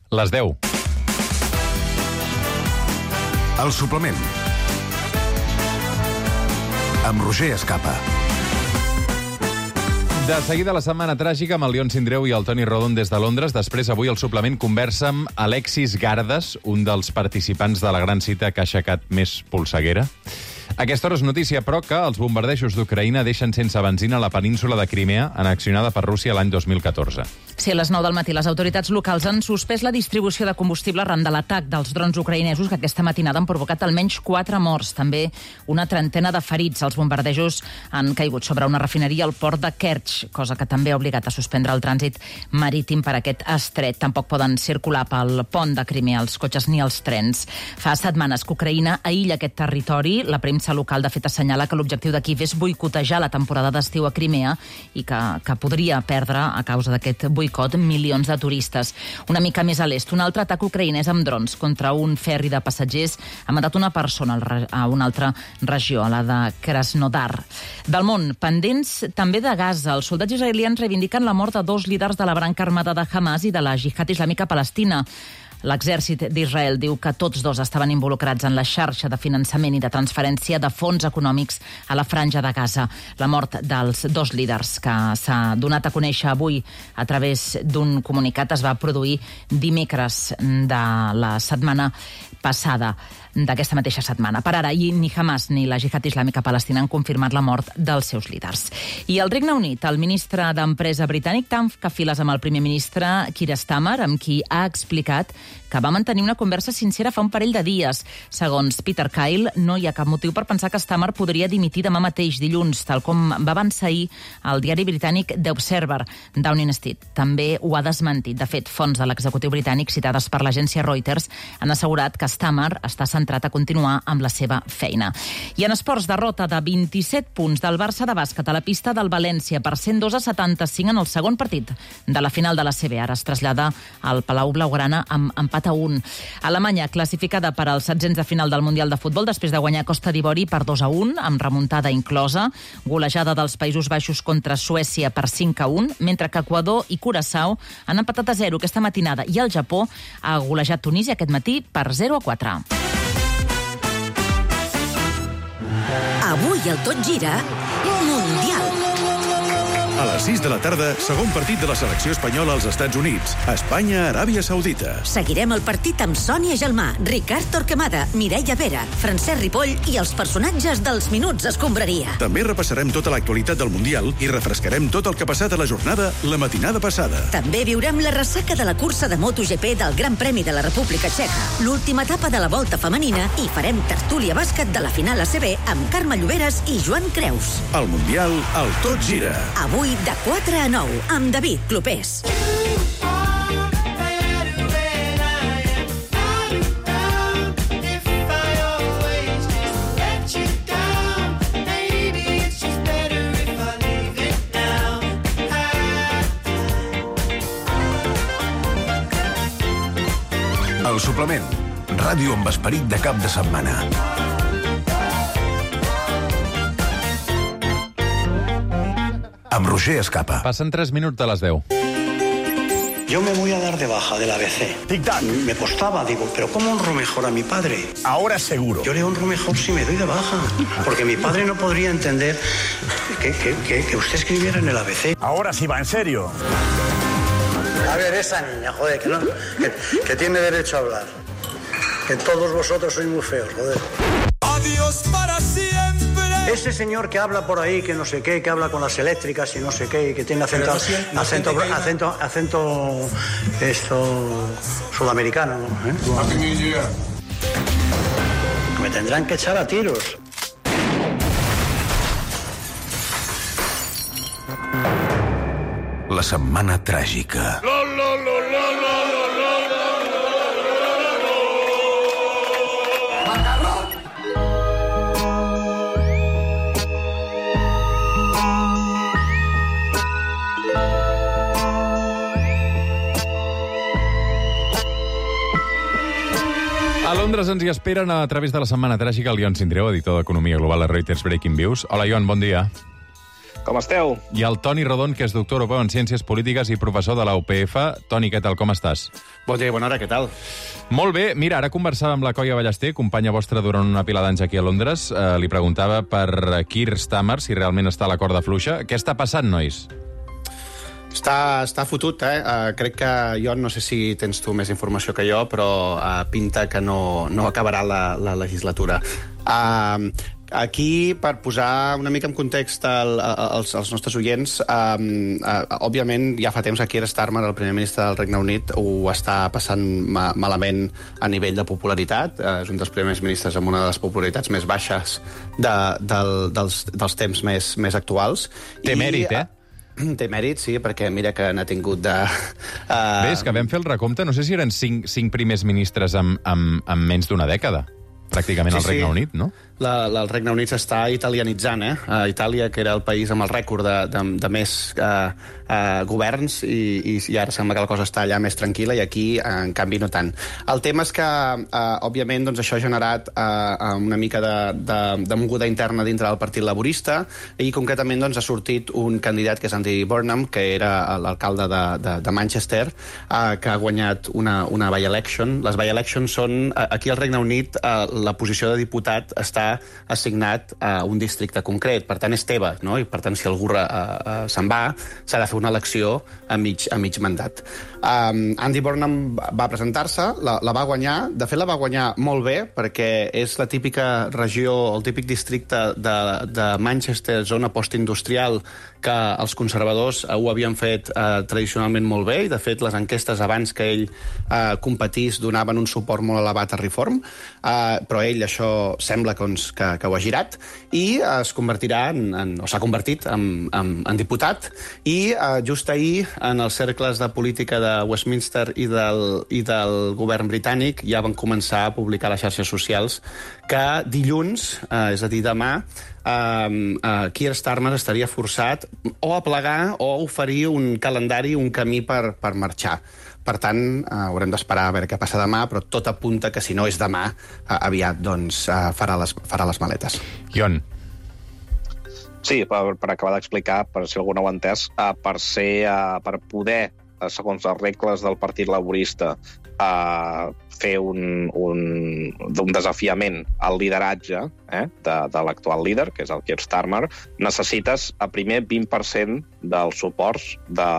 Les 10. El suplement. Amb Roger Escapa. De seguida la setmana tràgica amb el Lion Sindreu i el Toni Rodon des de Londres. Després, avui, el suplement conversa amb Alexis Gardas, un dels participants de la gran cita que ha aixecat més polseguera. Aquesta hora és notícia, però, que els bombardejos d'Ucraïna deixen sense benzina la península de Crimea, annexionada per Rússia l'any 2014. Sí, a les 9 del matí les autoritats locals han suspès la distribució de combustible arran de l'atac dels drons ucraïnesos que aquesta matinada han provocat almenys 4 morts, també una trentena de ferits. Els bombardejos han caigut sobre una refineria al port de Kerch, cosa que també ha obligat a suspendre el trànsit marítim per aquest estret. Tampoc poden circular pel pont de Crimea els cotxes ni els trens. Fa setmanes que Ucraïna aïlla aquest territori. La premsa local, de fet, assenyala que l'objectiu de Kiev és boicotejar la temporada d'estiu a Crimea i que podria perdre, a causa d'aquest boicot, milions de turistes. Una mica més a l'est, un altre atac ucraïnès amb drons contra un ferri de passatgers ha matat una persona a una altra regió, a la de Krasnodar. Del món, pendents també de Gaza. Els soldats israelians reivindiquen la mort de 2 líders de la branca armada de Hamas i de la Jihad Islàmica Palestina. L'exèrcit d'Israel diu que tots dos estaven involucrats en la xarxa de finançament i de transferència de fons econòmics a la franja de Gaza. La mort dels 2 líders, que s'ha donat a conèixer avui a través d'un comunicat, es va produir dimecres de la setmana passada, d'aquesta mateixa setmana. Per ara, ni Hamas ni la Jihad Islàmica Palestina han confirmat la mort dels seus líders. I al Regne Unit, el ministre d'Empresa britànic tanca files amb el primer ministre Keir Starmer, amb qui ha explicat que va mantenir una conversa sincera fa un parell de dies. Segons Peter Kyle, no hi ha cap motiu per pensar que Starmer podria dimitir demà mateix, dilluns, tal com va avançar ahir el diari britànic The Observer. Downing Street també ho ha desmentit. De fet, fonts de l'executiu britànic citades per l'agència Reuters han assegurat que Starmer està centrat a continuar amb la seva feina. I en esports, derrota de 27 punts del Barça de bàsquet a la pista del València per 102-75 en el segon partit de la final de la CB. Ara es trasllada al Palau Blaugrana amb empat a 1. Alemanya, classificada per als 16 de final del Mundial de Futbol després de guanyar Costa d'Ivori per 2-1, amb remuntada inclosa, golejada dels Països Baixos contra Suècia per 5-1, mentre que Equador i Curaçao han empatat a 0 aquesta matinada i el Japó ha golejat Tunísia aquest matí per 0-4. Avui el Tot Gira Mundial. A les 6 de la tarda, segon partit de la selecció espanyola als Estats Units. Espanya-Aràbia Saudita. Seguirem el partit amb Sònia Gelmà, Ricard Torquemada, Mireia Vera, Francesc Ripoll i els personatges dels Minuts Escombraria. També repassarem tota l'actualitat del Mundial i refrescarem tot el que ha passat a la jornada la matinada passada. També viurem la ressaca de la cursa de MotoGP del Gran Premi de la República Txeca, l'última etapa de la Volta Femenina i farem tertúlia bàsquet de la final ACB amb Carme Lloberes i Joan Creus. Al Mundial, el Tot Gira. Avui de 4 a 9, amb David Clopés. El suplement. Ràdio amb esperit de cap de setmana. Amb Roger Escapa. Passen 3 minuts de les 10. Yo me voy a dar de baja del ABC. Tic-tac. Me costaba, digo, pero ¿cómo honro mejor a mi padre? Ahora seguro. Yo le honro mejor si me doy de baja. Porque mi padre no podría entender que usted escribiera en el ABC. Ahora sí va, en serio. A ver, esa niña, joder, que tiene derecho a hablar. Que todos vosotros sois muy feos, joder. Adiós para siempre. Ese señor que habla por ahí, que no sé qué, que habla con las eléctricas y no sé qué, y que tiene acento esto sudamericano, ¿eh? Me tendrán que echar a tiros. La setmana tràgica. A Londres ens hi esperen a través de la setmana tràgica el Lion Sindreu, editor d'Economia Global a Reuters Breaking Views. Hola, Ion, bon dia. com esteu? I el Toni Rodon, que és doctor europeu en Ciències Polítiques i professor de la UPF. Toni, què tal, com estàs? Bon dia i bona hora, què tal? Molt bé. Mira, ara conversava amb la Coia Ballester, companya vostra durant una pila d'anys aquí a Londres. Li preguntava per Keir Starmer si realment està a la corda fluixa. Què està passant, nois? Està fotut, crec que jo no sé si tens tu més informació que jo, però pinta que no acabarà la legislatura. Aquí, per posar una mica en context als nostres oients, òbviament ja fa temps que Keir Starmer, el primer ministre del Regne Unit, ho està passant malament a nivell de popularitat. És un dels primers ministres amb una de les popularitats més baixes dels temps més actuals. Té mèrit, Té mèrit, sí, perquè mira que n'ha tingut de... Bé, és que vam fer el recompte, no sé si eren cinc primers ministres amb menys d'una dècada, pràcticament al Regne Unit, no? El Regne Unit s'està italianitzant, Itàlia, que era el país amb el rècord de més governs, i ara sembla que la cosa està allà més tranquil·la, i aquí, en canvi, no tant. El tema és que, òbviament, això ha generat una mica de moguda interna dintre del Partit Laborista, i concretament ha sortit un candidat, que és Andy Burnham, que era l'alcalde de Manchester, que ha guanyat una by-election. Les by-elections són... Aquí al Regne Unit, la posició de diputat està assignat a un districte concret, per tant és teva, no? I per tant si algú se'n va, s'ha de fer una elecció a mig mandat. Andy Burnham va presentar-se, la va guanyar, de fet la va guanyar molt bé, perquè és la típica regió, el típic districte de Manchester, zona postindustrial, que els conservadors ho havien fet tradicionalment molt bé, i de fet les enquestes abans que ell competís donaven un suport molt elevat a Reform, però ell això sembla que ho ha girat, i es convertirà o s'ha convertit en diputat, i just ahir en els cercles de política de Westminster i del govern britànic ja van començar a publicar a les xarxes socials que dilluns, és a dir, demà, Keir Starmer estaria forçat o a plegar o a oferir un calendari, un camí per marxar. Per tant, haurem d'esperar a veure què passa demà, però tot apunta que si no és demà, aviat farà les maletes. Ion. Sí, per acabar d'explicar, per si algú no ho ha entès, per poder, segons les regles del Partit Laborista, fer un desafiament al lideratge de l'actual líder, que és el Keir Starmer, necessites a primer 20% dels suports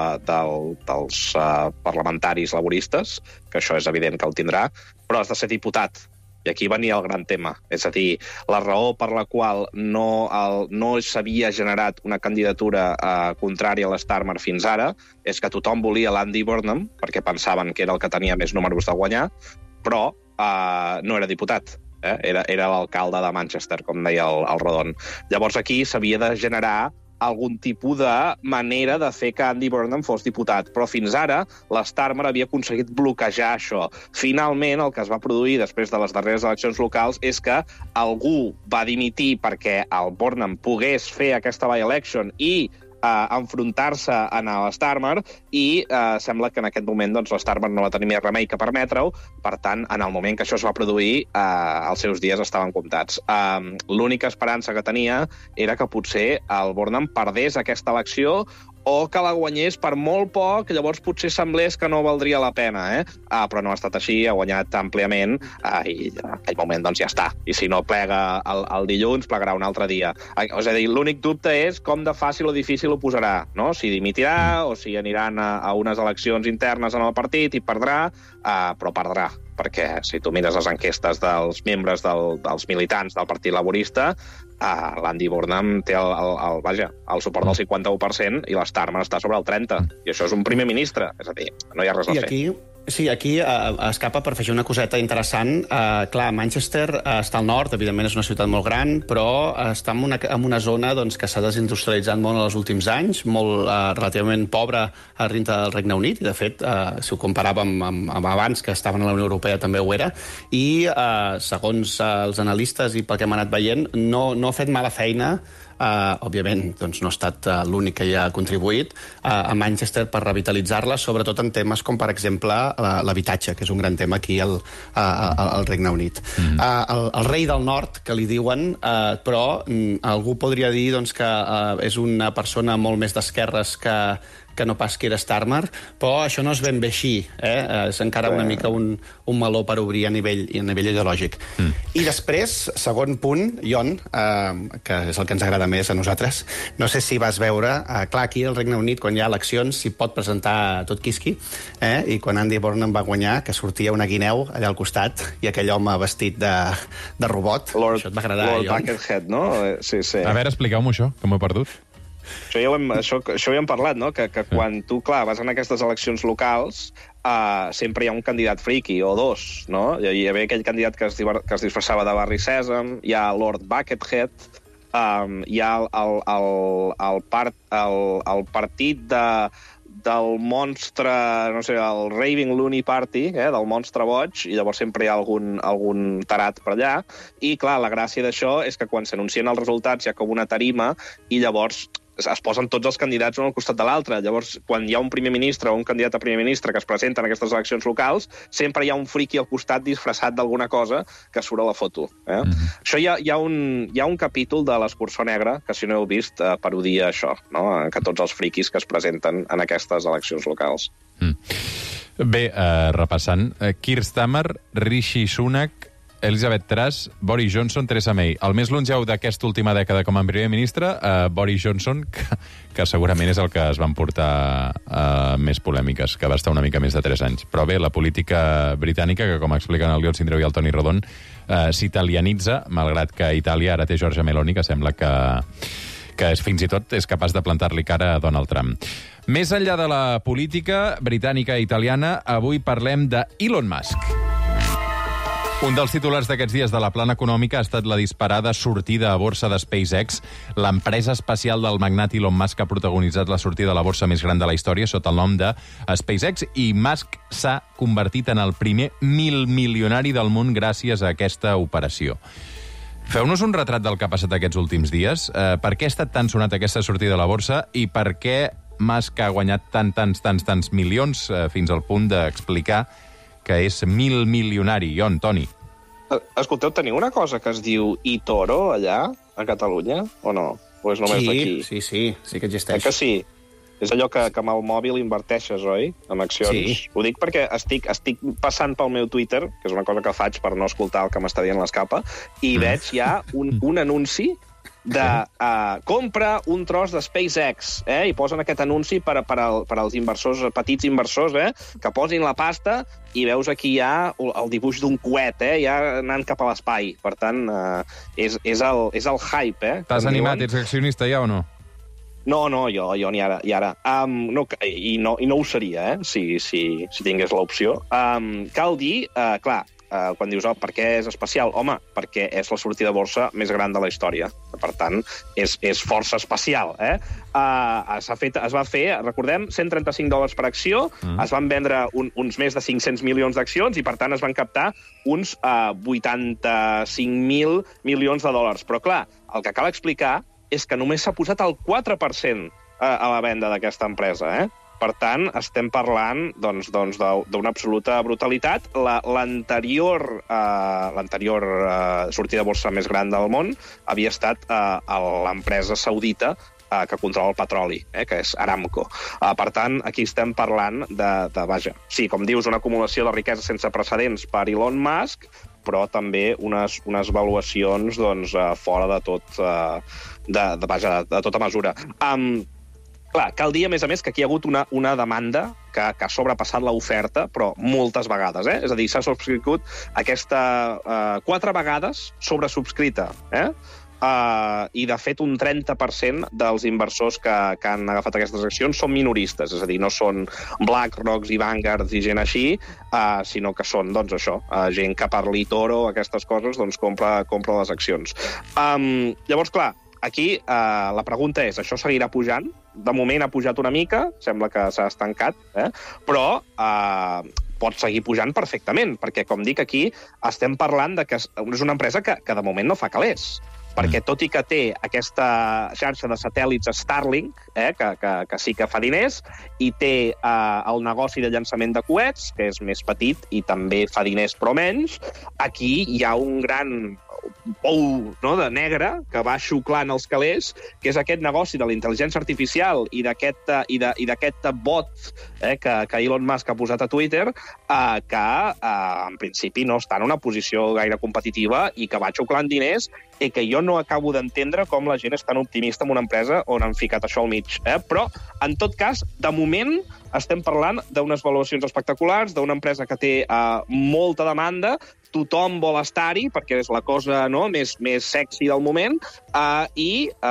dels parlamentaris laboristes, que això és evident que el tindrà, però has de ser diputat. I aquí venia el gran tema. És a dir, la raó per la qual no s'havia generat una candidatura contrària a l'Starmer fins ara és que tothom volia l'Andy Burnham, perquè pensaven que era el que tenia més números de guanyar, però no era diputat. Era l'alcalde de Manchester, com deia el Rodon. Llavors aquí s'havia de generar algun tipus de manera de fer que Andy Burnham fos diputat. Però fins ara l'Starmer havia aconseguit bloquejar això. Finalment, el que es va produir després de les darreres eleccions locals és que algú va dimitir perquè el Burnham pogués fer aquesta by-election i enfrontar-se a l'Starmer, i sembla que en aquest moment l'Starmer no va tenir més remei que permetre-ho. Per tant, en el moment que això es va produir, els seus dies estaven comptats. L'única esperança que tenia era que potser el Burnham perdés aquesta elecció o que la guanyés per molt poc, llavors potser semblés que no valdria la pena, però no ha estat així, ha guanyat àmpliament, i en aquell moment ja està. I si no plega el dilluns, plegarà un altre dia. És a dir, l'únic dubte és com de fàcil o difícil ho posarà, no? Si dimitirà o si aniran a unes eleccions internes en el partit i perdrà, però perdrà, perquè si tu mires les enquestes dels membres dels militants del Partit Laborista, l'Andy Burnham té el suport del 51% i l'Starmer està sobre el 30%. I això és un primer ministre, és a dir, no hi ha res a fer. Sí, aquí escapa per afegir una coseta interessant. Clar, Manchester està al nord, evidentment és una ciutat molt gran, però està en una zona que s'ha desindustrialitzat molt en els últims anys, molt relativament pobra a dintre del Regne Unit, i de fet, si ho comparàvem amb abans, que estaven a la Unió Europea, també ho era, i segons els analistes i pel que hem anat veient, no ha fet mala feina òbviament, doncs, no ha estat l'únic que hi ha contribuït, a Manchester per revitalitzar-la, sobretot en temes com, per exemple, l'habitatge, que és un gran tema aquí al Regne Unit. El rei del nord, que li diuen, però algú podria dir doncs, que és una persona molt més d'esquerres que no pas Keir Starmer, però això no és ben bé així. És encara una mica un meló per obrir a nivell ideològic. I després, segon punt, Jon, que és el que ens agrada més a nosaltres, no sé si vas veure, clar, aquí al Regne Unit, quan hi ha eleccions, s'hi pot presentar tot quisqui, i quan Andy Burnham va guanyar, que sortia una guineu allà al costat, i aquell home vestit de robot, això et va agradar, Lord Jon? Buckethead, no? Sí. A veure, expliqueu-m'ho això, que m'ho he perdut. Això ja ho hem parlat, no? Que quan tu, clar, vas en aquestes eleccions locals, sempre hi ha un candidat friki, o dos, no? Hi havia aquell candidat que es disfressava de Barry Sèsam, hi ha Lord Buckethead, hi ha el partit del monstre, no sé, el Raving Loony Party, del monstre boig, i llavors sempre hi ha algun tarat per allà. I, clar, la gràcia d'això és que quan s'anuncien els resultats hi ha com una tarima i llavors es posen tots els candidats un al costat de l'altre. Llavors, quan hi ha un primer ministre o un candidat a primer ministre que es presenta en aquestes eleccions locals, sempre hi ha un friqui al costat disfressat d'alguna cosa que surt a la foto. Això hi ha un capítol de l'Escurçó Negre, que si no heu vist, parodia això, no? Que tots els friquis que es presenten en aquestes eleccions locals. Bé, repassant, Keir Starmer, Rishi Sunak, Elizabeth Truss, Boris Johnson, Theresa May. El més longeu d'aquesta última dècada com a primer ministre, Boris Johnson, que segurament és el que es van portar més polèmiques, que va estar una mica més de 3 anys. Però bé, la política britànica, que com expliquen el Lion Sindreu i el Toni Rodon, s'italianitza, malgrat que Itàlia ara té Giorgia Meloni, que sembla que fins i tot és capaç de plantar-li cara a Donald Trump. Més enllà de la política britànica i italiana, avui parlem de Elon Musk. Un dels titulars d'aquests dies de la plana econòmica ha estat la disparada sortida a borsa de SpaceX. L'empresa espacial del magnat Elon Musk ha protagonitzat la sortida a la borsa més gran de la història sota el nom de SpaceX, i Musk s'ha convertit en el primer milionari del món gràcies a aquesta operació. Feu-nos un retrat del que ha passat aquests últims dies. Per què ha estat tan sonat aquesta sortida a la borsa i per què Musk ha guanyat tants milions fins al punt d'explicar que és milionari? Toni. Escolteu, teniu una cosa que es diu eToro allà, a Catalunya, o no? O és només d'aquí? Sí que existeix. Que sí? És allò que amb el mòbil inverteixes, oi? En accions. Sí. Ho dic perquè estic passant pel meu Twitter, que és una cosa que faig per no escoltar el que m'està dient l'escapa, i veig ja un anunci de compra un tros de SpaceX, i posen aquest anunci per als inversors, petits inversors, que posin la pasta i veus aquí ja el dibuix d'un coet, ja anant cap a l'espai. Per tant, és el hype. T'has animat? Ets accionista ja o no? No, jo ni ara. I no ho seria, si tingués l'opció. Cal dir, clar, quan dius, per què és especial? Home, perquè és la sortida de borsa més gran de la història. Per tant, és força especial. Es va fer, recordem, $135 per acció, es van vendre uns més de 500 milions d'accions i, per tant, es van captar uns 85.000 milions de dòlars. Però, clar, el que cal explicar és que només s'ha posat el 4% a la venda d'aquesta empresa, Per tant, estem parlant d'una absoluta brutalitat. L'anterior sortida de borsa més gran del món havia estat l'empresa saudita que controla el petroli, que és Aramco. Per tant, aquí estem parlant sí, com dius, una acumulació de riquesa sense precedents per Elon Musk, però també unes valuacions fora de tota mesura. Clar, cal dir, a més, que aquí hi ha hagut una demanda que ha sobrepassat l'oferta, però moltes vegades. És a dir, s'ha subscrit aquesta 4 vegades sobresubscrita. I, de fet, un 30% dels inversors que han agafat aquestes accions són minoristes, és a dir, no són BlackRocks i Vanguards i gent així, sinó que són, gent que per l'eToro, aquestes coses, compra les accions. Llavors, clar, aquí la pregunta és, això seguirà pujant? De moment ha pujat una mica, sembla que s'ha estancat, però pot seguir pujant perfectament, perquè, com dic, aquí estem parlant de que és una empresa que de moment no fa calés. perquè tot i que té aquesta xarxa de satèl·lits Starlink, que sí que fa diners, i té el negoci de llançament de coets, que és més petit i també fa diners però menys, aquí hi ha un gran pou de negre que va xuclant els calés, que és aquest negoci de la intel·ligència artificial i d'aquest bot que Elon Musk ha posat a Twitter, que en principi no està en una posició gaire competitiva i que va xuclant diners, i que jo no acabo d'entendre com la gent és tan optimista en una empresa on han ficat això al mig. Però, en tot cas, de moment estem parlant d'unes valuacions espectaculars, d'una empresa que té molta demanda, tothom vol estar-hi, perquè és la cosa més sexy del moment, i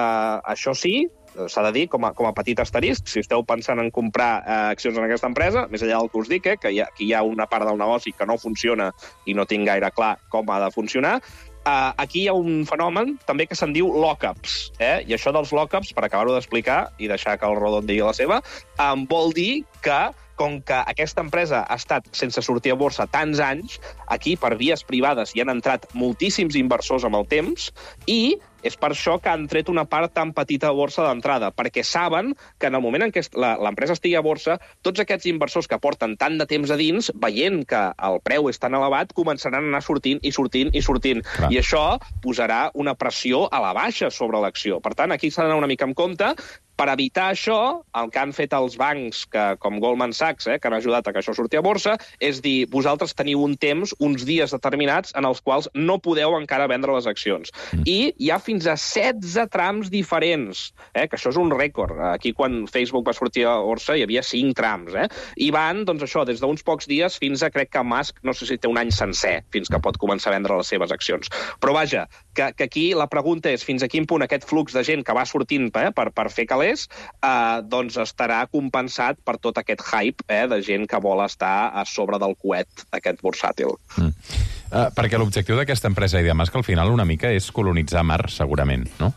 això sí, s'ha de dir, com a petit asterisc, si esteu pensant en comprar accions en aquesta empresa, més enllà del que us dic, que hi ha una part del negoci que no funciona i no tinc gaire clar com ha de funcionar, aquí hi ha un fenomen també que se'n diu lock-ups. I això dels lock-ups, per acabar-ho d'explicar i deixar que el Rodon digui la seva, vol dir que, com que aquesta empresa ha estat sense sortir a borsa tants anys, aquí, per vies privades, hi han entrat moltíssims inversors amb el temps, i és per això que han tret una part tan petita de borsa d'entrada, perquè saben que en el moment en què l'empresa estigui a borsa, tots aquests inversors que porten tant de temps a dins, veient que el preu és tan elevat, començaran a anar sortint i sortint i sortint. Clar. I això posarà una pressió a la baixa sobre l'acció. Per tant, aquí s'ha d'anar una mica en compte. Per evitar això, el que han fet els bancs, com Goldman Sachs, que han ajudat a que això surti a borsa, és dir, vosaltres teniu un temps, uns dies determinats, en els quals no podeu encara vendre les accions. I hi ha fins a 16 trams diferents, que això és un rècord. Aquí, quan Facebook va sortir a borsa, hi havia 5 trams. I van, doncs això, des d'uns pocs dies fins a, crec que Musk, no sé si té un any sencer, fins que pot començar a vendre les seves accions. Però vaja, que aquí la pregunta és fins a quin punt aquest flux de gent que va sortint per fer calés doncs estarà compensat per tot aquest hype de gent que vol estar a sobre del coet, aquest bursàtil. Perquè l'objectiu d'aquesta empresa i de Musk al final una mica és colonitzar Mars, segurament, no?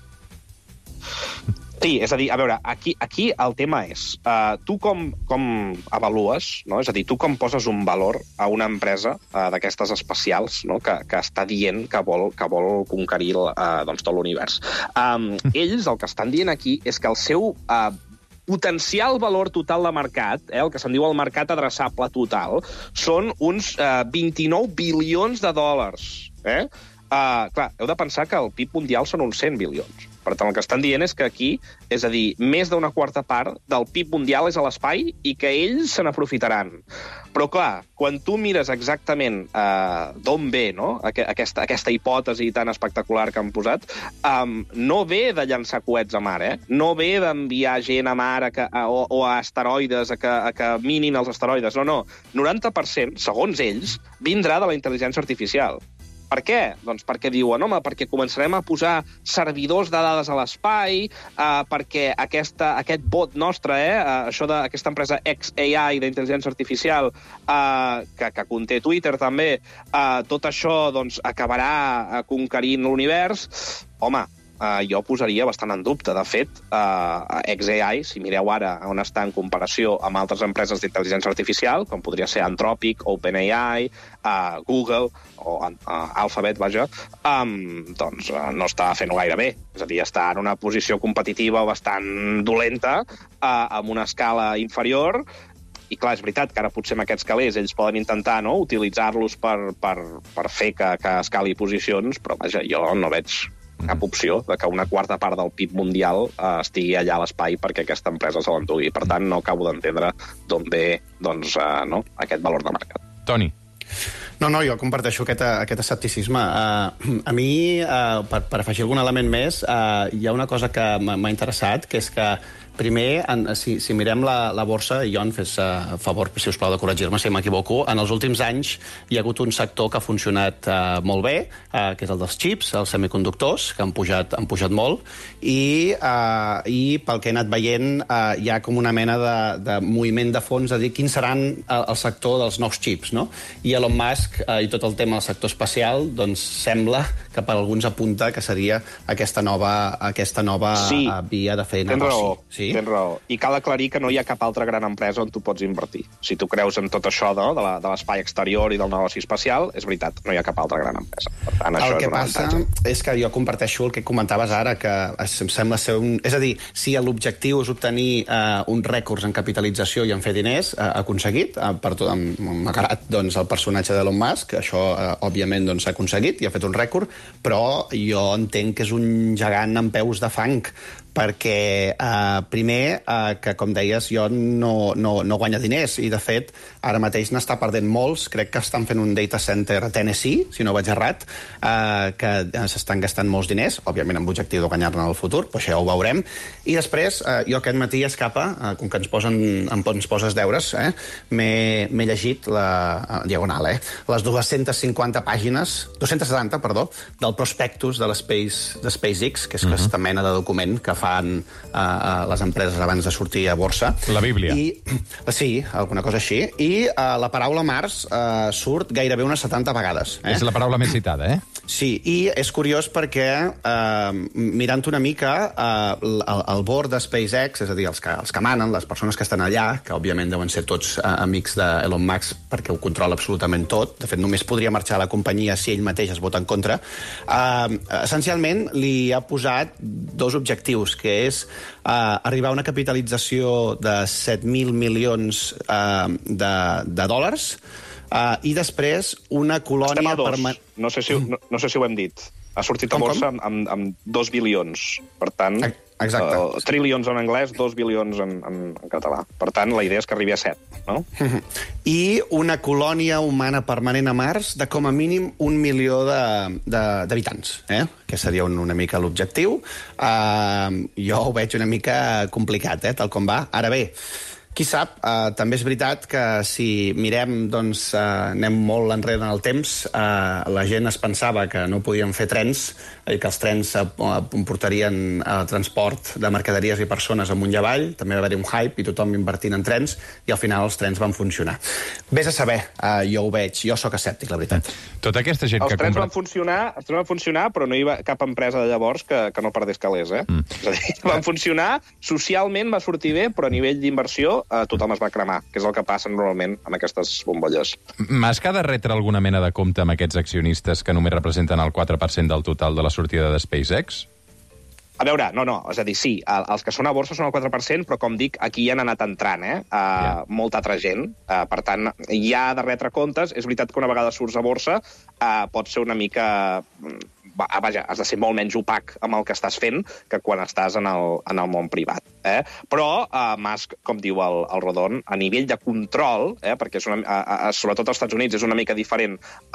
Sí, és a dir, a veure, aquí el tema és, tu com avalues, no? És a dir, tu com poses un valor a una empresa d'aquestes espacials, no? que està dient que vol conquerir tot l'univers. Ells el que estan dient aquí és que el seu potencial valor total de mercat, el que se'n diu el mercat adreçable total, són uns 29 bilions de dòlars. Clar, heu de pensar que el PIB mundial són uns 100 bilions. Per tant, el que estan dient és que aquí, és a dir, més d'una quarta part del PIB mundial és a l'espai i que ells se n'aprofitaran. Però, clar, quan tu mires exactament d'on ve aquesta hipòtesi tan espectacular que han posat, no ve de llançar coets a mar, no ve d'enviar gent a mar o a asteroides a que minin els asteroides. No. 90%, segons ells, vindrà de la intel·ligència artificial. Per què? Doncs perquè diuen, home, perquè començarem a posar servidors de dades a l'espai, perquè aquest bot nostre, aquesta empresa xAI d'intel·ligència artificial, que conté Twitter també, tot això acabarà conquerint l'univers. Home, jo posaria bastant en dubte. De fet, xAI, si mireu ara on està en comparació amb altres empreses d'intel·ligència artificial, com podria ser Anthropic, OpenAI, Google o Alphabet, doncs no està fent-ho gaire bé. És a dir, està en una posició competitiva bastant dolenta, amb una escala inferior. I clar, és veritat que ara potser amb aquests calés ells poden intentar utilitzar-los per fer que escali posicions, però vaja, jo no veig cap opció de que una quarta part del PIB mundial estigui allà a l'espai perquè aquesta empresa se l'endugui. Per tant, no acabo d'entendre d'on ve aquest valor de mercat. Toni. No, jo comparteixo aquest escepticisme. A mi, per afegir algun element més, hi ha una cosa que m'ha interessat, que és que primer, si mirem la borsa, i Jon, fes favor, si us plau, de corregir-me si m'equivoco, en els últims anys hi ha hagut un sector que ha funcionat molt bé, que és el dels xips, els semiconductors, que han pujat molt, i pel que he anat veient hi ha com una mena de moviment de fons a dir quins seran el sector dels nous xips, no? I Elon Musk Musk i tot el tema del sector espacial, doncs sembla que per alguns apunta que seria aquesta nova via de fer negoci. Tens raó. I cal aclarir que no hi ha cap altra gran empresa on tu pots invertir. Si tu creus en tot això de l'espai exterior i del negoci espacial, és veritat, no hi ha cap altra gran empresa. Per tant, això el que passa és que jo comparteixo el que comentaves ara, que em sembla ser un... És a dir, si l'objectiu és obtenir uns rècords en capitalització i en fer diners, aconseguit, m'ha agradat doncs, el personatge d'Elon Musk, això òbviament doncs, s'ha aconseguit i ha fet un rècord, però jo entenc que és un gegant amb peus de fang, perquè primer, que com deies, jo no guanya diners, i de fet ara mateix n'està perdent molts. Crec que estan fent un data center a Tennessee, si no vaig errat, que s'estan gastant molts diners, òbviament amb l'objectiu de guanyar-ne en el futur, però això ja ho veurem. I després, jo aquest matí escapa, com que ens poses deures, m'he llegit la diagonal, les 270 pàgines, 270, perdó, del prospectus de SpaceX, que és aquesta mena de document que fan les empreses abans de sortir a borsa. La Bíblia. Sí, alguna cosa així. I la paraula Mars surt gairebé unes 70 vegades. És la paraula més citada, Sí, i és curiós perquè, mirant una mica, el board de SpaceX, és a dir, els que manen, les persones que estan allà, que òbviament deuen ser tots amics d'Elon Musk perquè ho controla absolutament tot, de fet només podria marxar a la companyia si ell mateix es vota en contra, essencialment li ha posat dos objectius, que és arribar a una capitalització de 7.000 milions de dòlars i després una colònia... Estem a 2. No sé si ho hem dit. Ha sortit a borsa amb 2 bilions. Per tant, trillions en anglès, 2 bilions en català. Per tant, la idea és que arribi a 7, no? I una colònia humana permanent a Mars de com a mínim 1 milió d'habitants, que seria una mica l'objectiu. Jo ho veig una mica complicat, tal com va. Ara bé, qui sap, també és veritat que si mirem, doncs, anem molt enrere en el temps, la gent es pensava que no podien fer trens i que els trens portarien transport de mercaderies i persones amunt i avall, també va haver-hi un hype i tothom invertint en trens, i al final els trens van funcionar. Vés a saber, jo ho veig, jo sóc escèptic, la veritat. Tota aquesta gent que trens van funcionar, però no hi va cap empresa de llavors que no perdés calés, És a dir, van funcionar, socialment va sortir bé, però a nivell d'inversió tothom es va cremar, que és el que passa normalment amb aquestes bombolles. Musk ha de retre alguna mena de compte amb aquests accionistes que només representen el 4% del total de la sortida de SpaceX? A veure, no, és a dir, sí, els que són a borsa són el 4%, però com dic, aquí hi han anat entrant, molta altra gent. Per tant, hi ha de retre comptes. És veritat que una vegada surts a borsa pot ser una mica... Vaja, has de ser molt menys opac amb el que estàs fent que quan estàs en el món privat. Però Musk, com diu el Rodon, a nivell de control, perquè sobretot als Estats Units és una mica diferent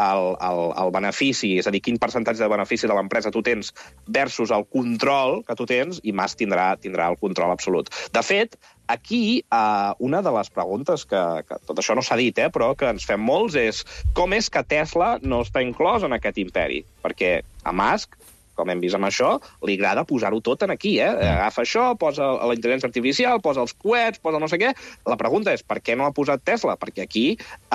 el benefici, és a dir, quin percentatge de benefici de l'empresa tu tens versus el control que tu tens, i Musk tindrà el control absolut. De fet, aquí, una de les preguntes que tot això no s'ha dit, però que ens fem molts, és com és que Tesla no està inclòs en aquest imperi? Perquè a Musk, com hem vist amb això, li agrada posar-ho tot en aquí, Agafa això, posa la intel·ligència artificial, posa els coets, posa no sé què. La pregunta és, per què no ha posat Tesla? Perquè aquí,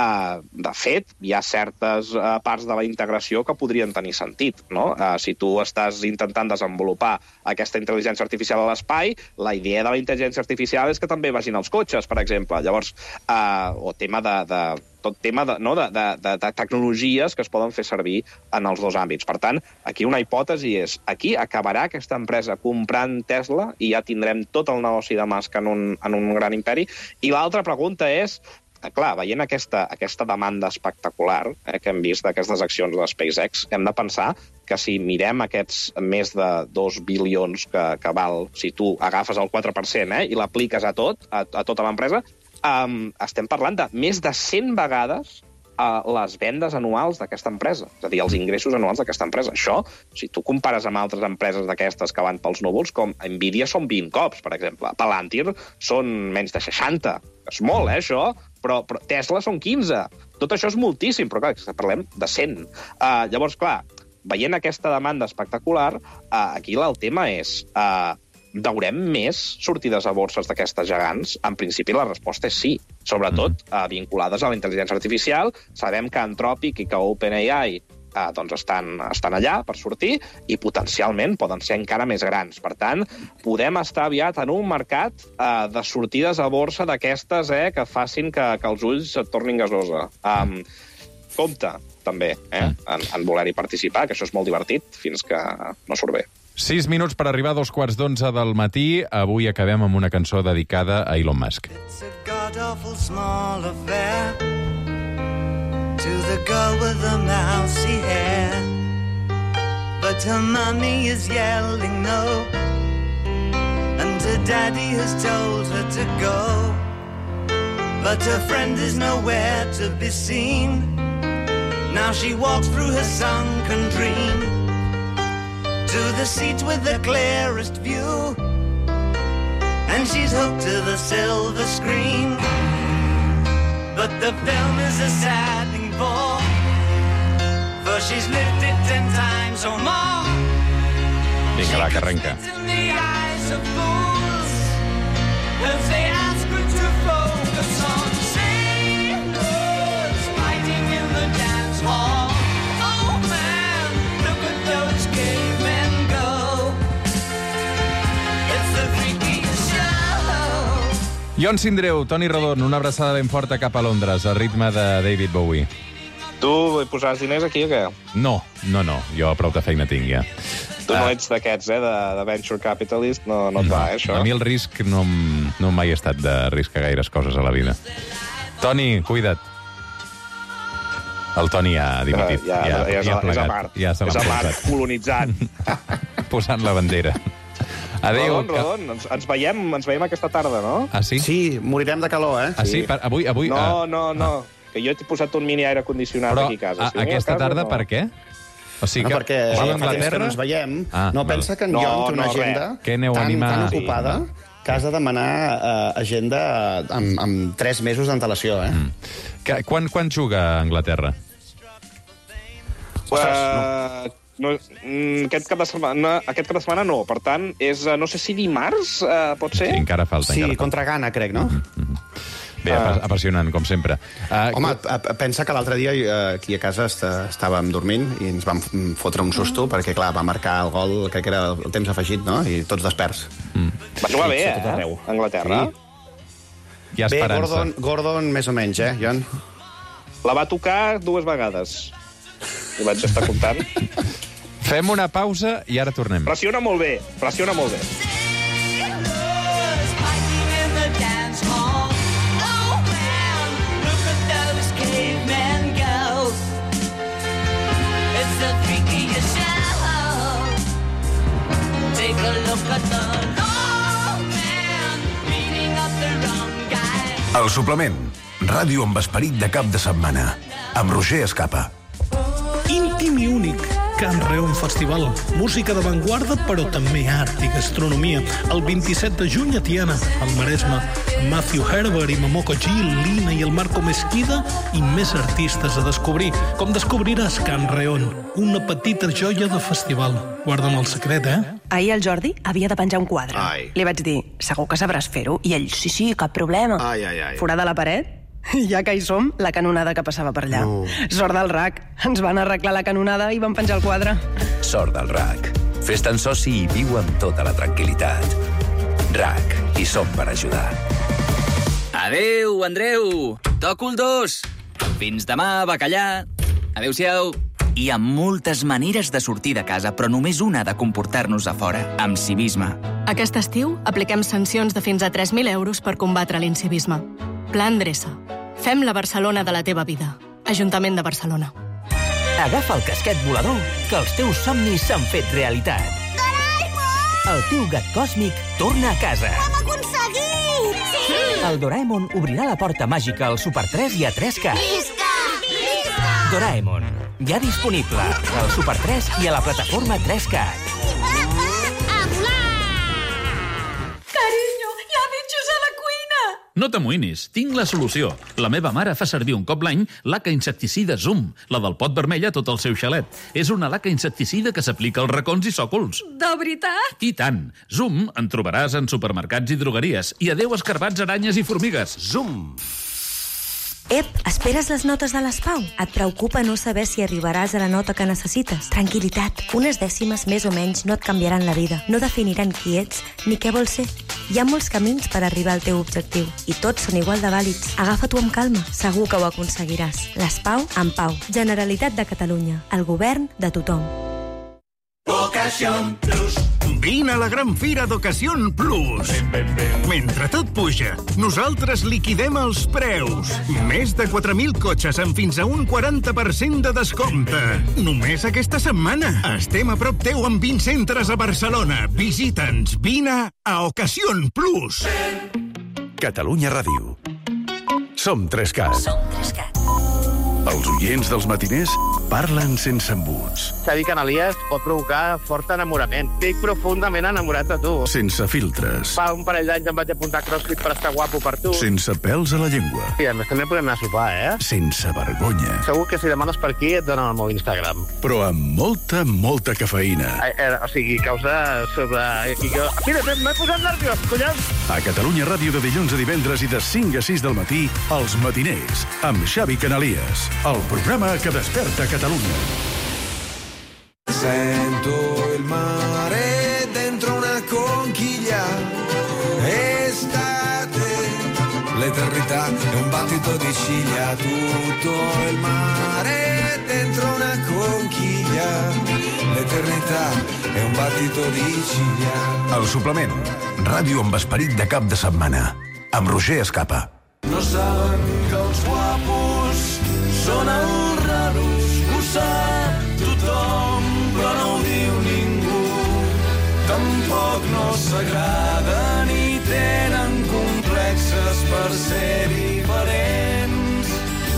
de fet, hi ha certes parts de la integració que podrien tenir sentit, no? Si tu estàs intentant desenvolupar aquesta intel·ligència artificial a l'espai, la idea de la intel·ligència artificial és que també vagin els cotxes, per exemple. Llavors, o tema tot tema de tecnologies que es poden fer servir en els dos àmbits. Per tant, aquí una hipòtesi és, aquí acabarà aquesta empresa comprant Tesla i ja tindrem tot el negoci de Musk en un gran imperi. I l'altra pregunta és, clar, veient aquesta demanda espectacular que hem vist d'aquestes accions de SpaceX, hem de pensar que si mirem aquests més de 2 bilions que val, si tu agafes el 4% i l'apliques a tota l'empresa, estem parlant de més de 100 vegades les vendes anuals d'aquesta empresa, és a dir, els ingressos anuals d'aquesta empresa. Això, si tu compares amb altres empreses d'aquestes que van pels núvols, com Nvidia són 20 cops, per exemple. Palantir són menys de 60. És molt, això, però Tesla són 15. Tot això és moltíssim, però clar, parlem de 100. Llavors, clar, veient aquesta demanda espectacular, aquí el tema és... veurem més sortides a borses d'aquestes gegants? En principi, la resposta és sí. sobretot vinculades a la intel·ligència artificial. Sabem que Anthropic i que OpenAI doncs estan allà per sortir i potencialment poden ser encara més grans. Per tant, podem estar aviat en un mercat de sortides a borsa d'aquestes que facin que els ulls et tornin gasosa. Compte, també, en voler-hi participar, que això és molt divertit fins que no surt bé. 6 minuts per arribar a 11:15 del matí. Avui acabem amb una cançó dedicada a Elon Musk. It's a god-awful small affair to the girl with the mousy hair, but her mommy is yelling no, and her daddy has told her to go, but her friend is nowhere to be seen. Now she walks through her sunken dream to the seat with the clearest view, and she's hooked to the silver screen. But the film is a sad thing for she's lived it 10 times or more. Vinga, va, que arrenca. In the eyes of fools, if they ask her to focus on sailors fighting in the dance hall. Oh man, look at those cavemen go. It's the freakiest show. Jon Sindreu, Toni Rodon, una abraçada ben forta cap a Londres, al ritme de David Bowie. Tu hi posaràs diners aquí o què? No, jo prou de feina tinc, ja. Tu no ets d'aquests, de venture capitalist, no et va, això? A mi el risc no mai he estat de riscar gaires coses a la vida. Toni, cuida't. El Toni ja ha dimitit. És a Mart. És a Mart, colonitzant. Posant la bandera. Adéu. Rodon, ens veiem aquesta tarda, no? Ah, sí? Sí, morirem de calor, Ah, sí? Avui... No. Que jo t'he posat un mini aire condicionat aquí a casa. Però aquesta tarda per què? O sigui, perquè a Anglaterra no ens veiem. Pensa que en Jon té una agenda tan ocupada que has de demanar agenda amb 3 mesos d'antelació. Quan juga a Anglaterra? Aquest cap de setmana no. Per tant, és, no sé si dimarts, pot ser? Sí, encara falta. Sí, contra Ghana, crec, no? Bé, apassionant, com sempre. Home, pensa que l'altre dia aquí a casa estàvem dormint i ens vam fotre un susto perquè, clar, va marcar el gol, crec que era el temps afegit, no? I tots desperts. Va jugar bé, Anglaterra. Hi ha esperança. Bé, Gordon més o menys, Jon? La va tocar 2 vegades. Ho vaig estar comptant. Fem una pausa i ara tornem. Pressiona molt bé. El suplement. Ràdio amb esperit de cap de setmana. Amb Roger Escapa. Íntim i únic. Can Reon Festival. Música d'avantguarda, però també art i gastronomia. El 27 de juny a Tiana, al Maresme. Matthew Herbert i Momoko G, Lina i el Marco Mesquida i més artistes a descobrir. Com descobriràs Can Reon, una petita joia de festival. Guarda'm el secret, Ahir el Jordi havia de penjar un quadre. Li vaig dir, segur que sabràs fer-ho? I ell, sí, cap problema. Forada la paret? Ja que hi som, la canonada que passava per allà. Sort del RAC. Ens van arreglar la canonada i van penjar el quadre. Sort del RAC. Fes-te'n soci i viu amb tota la tranquil·litat. RAC. Hi som per ajudar. Adéu, Andreu. Toco el 2. Fins demà, bacallà. Adéu-siau. Hi ha moltes maneres de sortir de casa, però només una de comportar-nos a fora, amb civisme. Aquest estiu apliquem sancions de fins a 3.000 euros per combatre l'incivisme. Plan Dreça. Fem la Barcelona de la teva vida. Ajuntament de Barcelona. Agafa el casquet volador, que els teus somnis s'han fet realitat. Doraemon! El teu gat còsmic torna a casa. Ho hem aconseguit! Sí! El Doraemon obrirà la porta màgica al Super 3 i a 3Cat. Visca! Visca! Doraemon, ja disponible al Super 3 i a la plataforma 3Cat. A volar! Carinyo, hi ha bitxos a la cuina! No t'amoïnis, tinc la solució. La meva mare fa servir un cop l'any laca insecticida Zoom, la del pot vermell a tot el seu xalet. És una laca insecticida que s'aplica als racons i sòcols. De veritat? I tant! Zoom en trobaràs en supermercats i drogueries i adeu escarbats, aranyes i formigues. Zoom! esperes les notes de l'ESPAU? Et preocupa no saber si arribaràs a la nota que necessites? Tranquil·litat, unes dècimes més o menys no et canviaran la vida, no definiran qui ets ni què vols ser. Hi ha molts camins per arribar al teu objectiu i tots són igual de vàlids. Agafa-t'ho amb calma, segur que ho aconseguiràs. L'ESPAU en pau. Generalitat de Catalunya, el govern de tothom. Ocasión Plus. Vine a la gran fira d'Ocasión Plus. Mentre tot puja, nosaltres liquidem els preus. Més de 4.000 cotxes amb fins a un 40% de descompte. Només aquesta setmana. Estem a prop teu amb 20 centres a Barcelona. Visita'ns. Vine a Ocasión Plus. Catalunya Ràdio. Som 3CAT. Els oients dels matiners parlen sense embuts. Xavi Canalies pot provocar fort enamorament. Estic profundament enamorat de tu. Sense filtres. Fa un parell d'anys em vaig apuntar a CrossFit per estar guapo per tu. Sense pèls a la llengua. I a més també podem anar a sopar, Sense vergonya. Segur que si demanes per aquí et donen el meu Instagram. Però amb molta, molta cafeïna. O sigui, causa sobre... Mira, m'he posat nerviós, collons! A Catalunya Ràdio de dilluns a divendres i de 5 a 6 del matí, Els Matiners, amb Xavi Canalies. El programa que desperta Catalunya. Sento il mare dentro una conchiglia. Estate, l'eternità è un battito di ciglia. Tutto il mare dentro una conchiglia. L'eternità è un battito di ciglia. El suplement. Ràdio amb esperit de cap de setmana. Amb Roger Escapa. No saben que els guapos són els raros. Ho sap tothom, però no ho diu ningú. Tampoc no s'agraden i tenen complexes per ser diferents.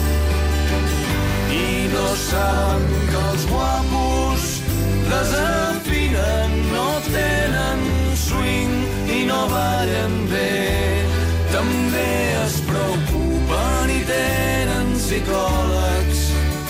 I no saben que els guapos desafinen, no tenen swing i no ballen bé. També es preocupen i tenen psicòlegs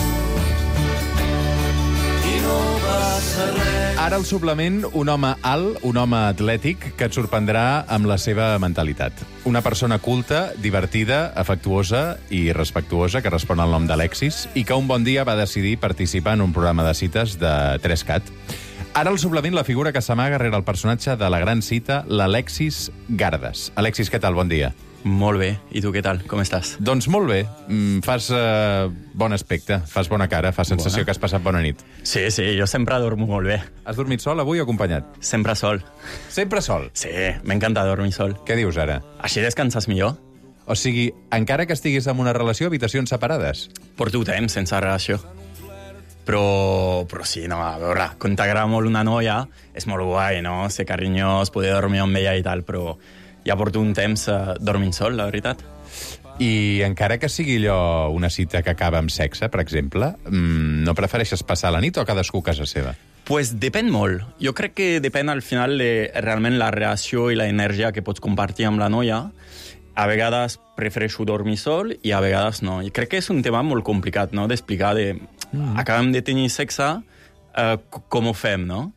i no passa res. Ara al suplement, un home alt, un home atlètic, que et sorprendrà amb la seva mentalitat. Una persona culta, divertida, afectuosa i respectuosa, que respon al nom d'Alexis, i que un bon dia va decidir participar en un programa de cites de 3CAT. Ara al suplement, la figura que s'amaga rere el personatge de la gran cita, l'Alexis Gardes. Alexis, què tal? Bon dia. Molt bé. I tu què tal? Com estàs? Doncs molt bé. Fas bon aspecte, fas bona cara, fa sensació que has passat bona nit. Sí, jo sempre dormo molt bé. Has dormit sol avui o acompanyat? Sempre sol. Sempre sol? Sí, m'encanta dormir sol. Què dius ara? Així descanses millor. O sigui, encara que estiguis en una relació, habitacions separades? Porto temps sense relació. Però sí, no, a veure, quan t'agrada molt una noia, és molt guai, no? Ser carinyós, poder dormir amb ella i tal, però ja porto un temps dormint sol, la veritat. I encara que sigui allò una cita que acaba amb sexe, per exemple, no prefereixes passar la nit o cadascú a casa seva? Pues depèn molt. Jo crec que depèn al final de realment la relació i l'energia que pots compartir amb la noia. A vegades prefereixo dormir sol i a vegades no. I crec que és un tema molt complicat, no?, d'explicar acabem de tenir sexe, com ho fem, no?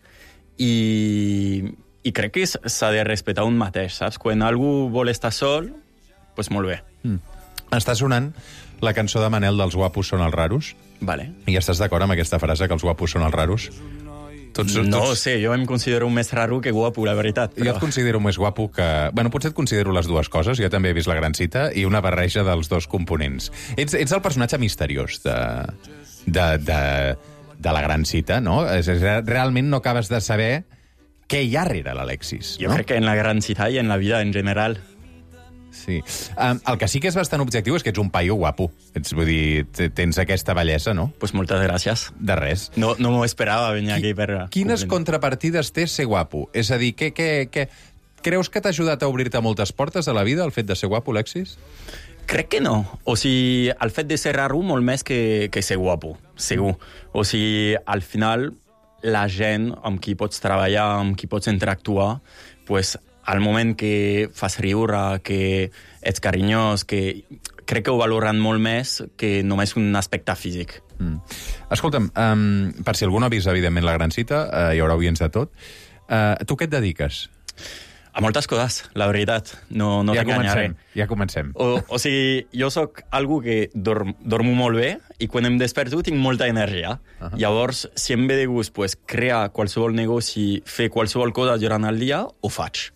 I crec que s'ha de respectar un mateix, saps? Quan algú vol estar sol, doncs molt bé. Està sonant la cançó de Manel dels guapos són els raros. Vale. I estàs d'acord amb aquesta frase, que els guapos són els raros? No ho sé, jo em considero més raro que guapo, la veritat. Jo et considero més guapo que... Bueno, potser et considero les dues coses. Jo també he vist La gran cita i una barreja dels dos components. Ets el personatge misteriós de La gran cita, no? Realment no acabes de saber què hi ha rere l'Alexis. Jo crec que en La gran cita i en la vida en general. Sí. El que sí que és bastant objectiu és que ets un paio guapo. Vull dir, tens aquesta bellesa, no? Pues moltes gràcies. De res. No m'ho esperava venir aquí per... Quines contrapartides té ser guapo? És a dir, creus que t'ha ajudat a obrir-te moltes portes a la vida, el fet de ser guapo, Alexis? Crec que no. O sigui, el fet de ser raro molt més que ser guapo, segur. O sigui, al final, la gent amb qui pots treballar, amb qui pots interactuar, pues, al moment que fas riure, que ets carinyós, que crec que ho valoren molt més que només un aspecte físic. Escolta'm, per si algú no ha vist, evidentment, La gran cita, hi haurà oients de tot. Tu què et dediques? A moltes coses, la veritat. No t'enganyaré. Ja comencem. O sigui, jo sóc algú que dormo molt bé i quan em desperto tinc molta energia. Llavors, si em ve de gust crear qualsevol negoci, fer qualsevol cosa durant el dia, ho faig.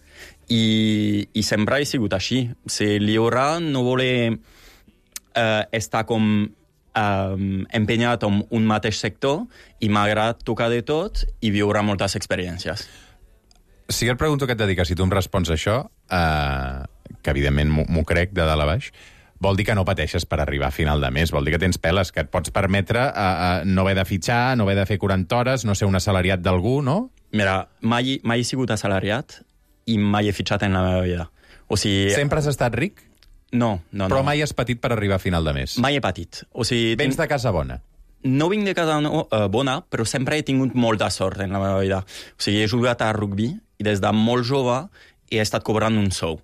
I sempre he sigut així. Liora no voler estar com empenyat en un mateix sector i m'agrada tocar de tot i viure moltes experiències. Si et pregunto què et dediques, si tu em respons això, que evidentment m'ho crec de dalt a baix, vol dir que no pateixes per arribar a final de mes, vol dir que tens peles, que et pots permetre no haver de fitxar, no haver de fer 40 hores, no ser un assalariat d'algú, no? Mira, mai he sigut assalariat i mai he fitxat en la meva vida. O sigui... Sempre has estat ric? No. Però mai has patit per arribar a final de mes? Mai he patit. O sigui, vens de casa bona? No vinc de casa bona, però sempre he tingut molta sort en la meva vida. O sigui, he jugat a rugby i des de molt jove he estat cobrant un sou.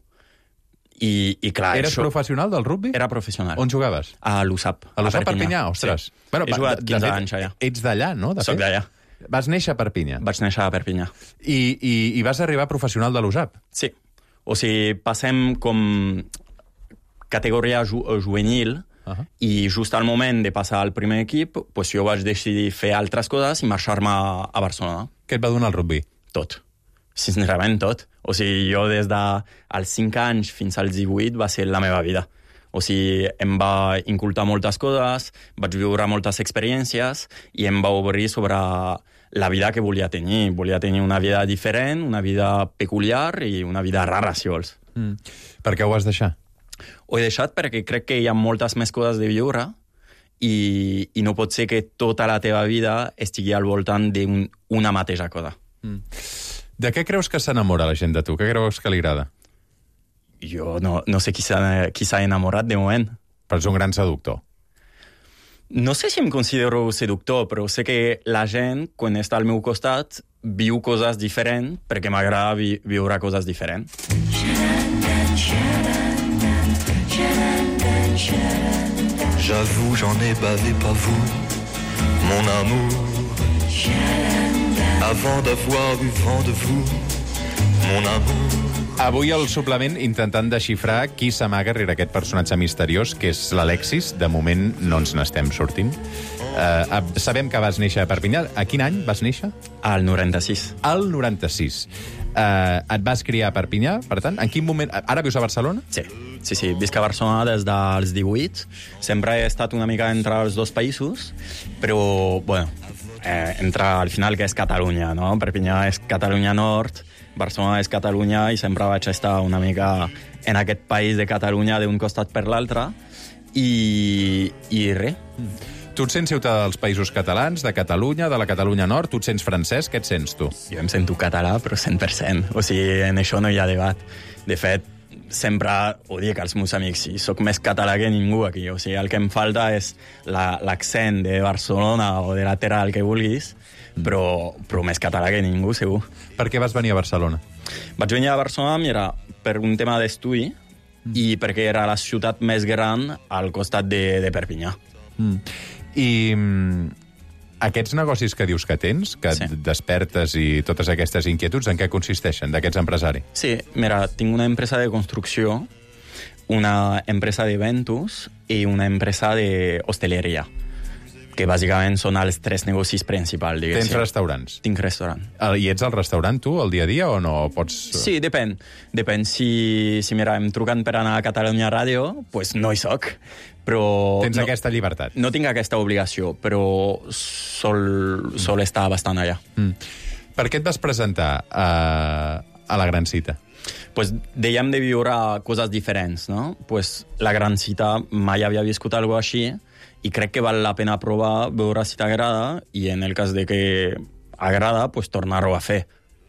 I clar... Eres professional del rugby? Era professional. On jugaves? A l'USAP. A l'USAP Perpinyà, ostres. Sí. Bueno, he jugat 15 anys allà. Ets d'allà, no? Soc d'allà. Vas néixer a Perpinyà? Vaig néixer a Perpinyà. I vas arribar professional de l'USAP? Sí. O sigui, passem com categoria juvenil i just al moment de passar al primer equip, jo vaig decidir fer altres coses i marxar-me a Barcelona. Què et va donar el rugby? Tot. Sincerament, tot. O sigui, jo des dels 5 anys fins als 18 va ser la meva vida. O sigui, em va incultar moltes coses, vaig viure moltes experiències i em va obrir sobre la vida que volia tenir. Volia tenir una vida diferent, una vida peculiar i una vida rara, si vols. Per què ho vas deixar? Ho he deixat perquè crec que hi ha moltes més coses de viure i no pot ser que tota la teva vida estigui al voltant d'una mateixa cosa. De què creus que s'enamora la gent de tu? Què creus que li agrada? Jo no sé qui s'ha enamorat de moment. Però ets un gran seductor. No sé si em considero seductor, però sé que la gent, quan està al meu costat, viu coses diferents perquè m'agrada viure coses diferents. J'avoue, j'en ai bavé pas vous, mon amour. Avant d'avoir eu vent de vous, mon amour. Avui al suplement intentant desxifrar qui s'amaga rere aquest personatge misteriós, que és l'Alexis. De moment no ens n'estem sortint. Sabem que vas néixer a Perpinyà. A quin any vas néixer? Al 96. Al 96. Et vas criar a Perpinyà, per tant? En quin moment... Ara vius a Barcelona? Sí, visc a Barcelona des dels 18. Sempre he estat una mica entre els dos països, però, bueno, entre al final que és Catalunya, no? Perpinyà és Catalunya Nord, Barcelona és Catalunya i sempre vaig estar una mica en aquest país de Catalunya d'un costat per l'altre i res. Tu et sents ciutadà dels països catalans, de Catalunya, de la Catalunya Nord? Tu et sents francès? Què et sents, tu? Jo em sento català, però 100%. O sigui, en això no hi ha debat. De fet, sempre ho dic als meus amics, sí, soc més català que ningú aquí. O sigui, el que em falta és l'accent de Barcelona o de la terra del que vulguis, però més català que ningú, segur. Per què vas venir a Barcelona? Vaig venir a Barcelona, mira, per un tema d'estudi i perquè era la ciutat més gran al costat de Perpinyà. I aquests negocis que dius que tens, que despertes i totes aquestes inquietuds, en què consisteixen, d'aquests empresaris? Sí, mira, tinc una empresa de construcció, una empresa d'eventos i una empresa d'hostaleria, que bàsicament són els 3 negocis principals, diguéssim. Tens restaurants? Tinc restaurant. I ets al restaurant, tu, el dia a dia, o no pots...? Sí, depèn. Si mira, em truquen per anar a Catalunya Ràdio, doncs no hi soc. Però tens aquesta llibertat? No tinc aquesta obligació, però sol estar bastant allà. Per què et vas presentar a la Gran Cita? Pues dèiem de viure coses diferents, no? Pues la Gran Cita mai havia viscut alguna cosa així i crec que val la pena provar, veure si t'agrada i en el cas de que agrada, pues tornar-ho a fer.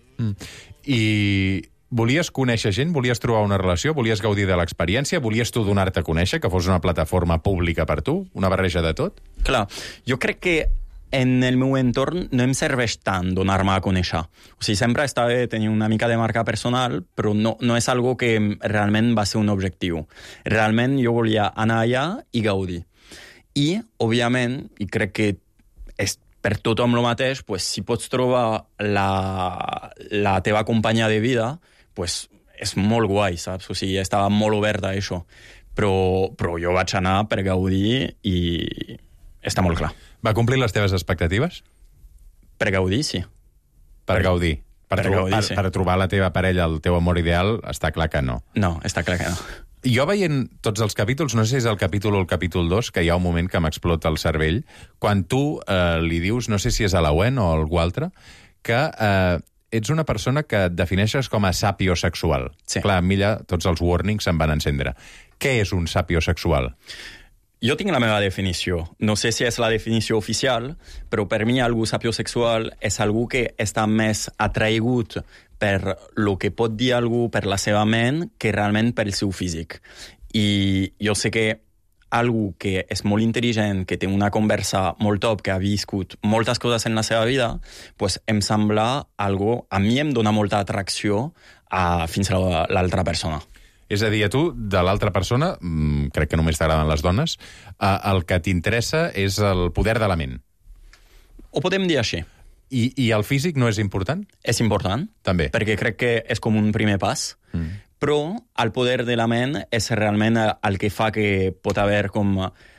I volies conèixer gent? Volies trobar una relació? Volies gaudir de l'experiència? Volies tu donar-te a conèixer, que fos una plataforma pública per tu? Una barreja de tot? Clar, jo crec que en el meu entorn no em serveix tant donar-me a conèixer. O sigui, sempre està bé tenir una mica de marca personal, però no és algo que realment va ser un objectiu. Realment jo volia anar allà i gaudir. I, òbviament, i crec que és per tothom el mateix, pues, si pots trobar la teva companya de vida, pues, és molt guai, saps? O sigui, estava molt obert a això. Però jo vaig anar per gaudir i està molt clar. Va complir les teves expectatives? Per gaudir, sí. Per gaudir. Per trobar la teva parella, el teu amor ideal, està clar que no. No, està clar que no. Jo veient tots els capítols, no sé si és el capítol o el capítol 2, que hi ha un moment que m'explota el cervell, quan tu li dius, no sé si és a l'Owen o a algú altre, que ets una persona que et defineixes com a sapiosexual. Sí. Clar, a mi allà tots els warnings se'n van encendre. Què és un sapiosexual? Jo tinc la meva definició. No sé si és la definició oficial, però per mi algú sapiosexual és algú que està més atraïgut per lo que pot dir algú per la seva ment que realment pel seu físic. I jo sé que algú que és molt intel·ligent, que té una conversa molt top, que ha viscut moltes coses en la seva vida, pues em sembla algo... A mi em dona molta atracció fins a l'altra persona. És a dir, a tu, de l'altra persona, crec que només t'agraden les dones, el que t'interessa és el poder de la ment. Ho podem dir així. I el físic no és important? És important. També. Perquè crec que és com un primer pas. Però el poder de la ment és realment el que fa que pot haver com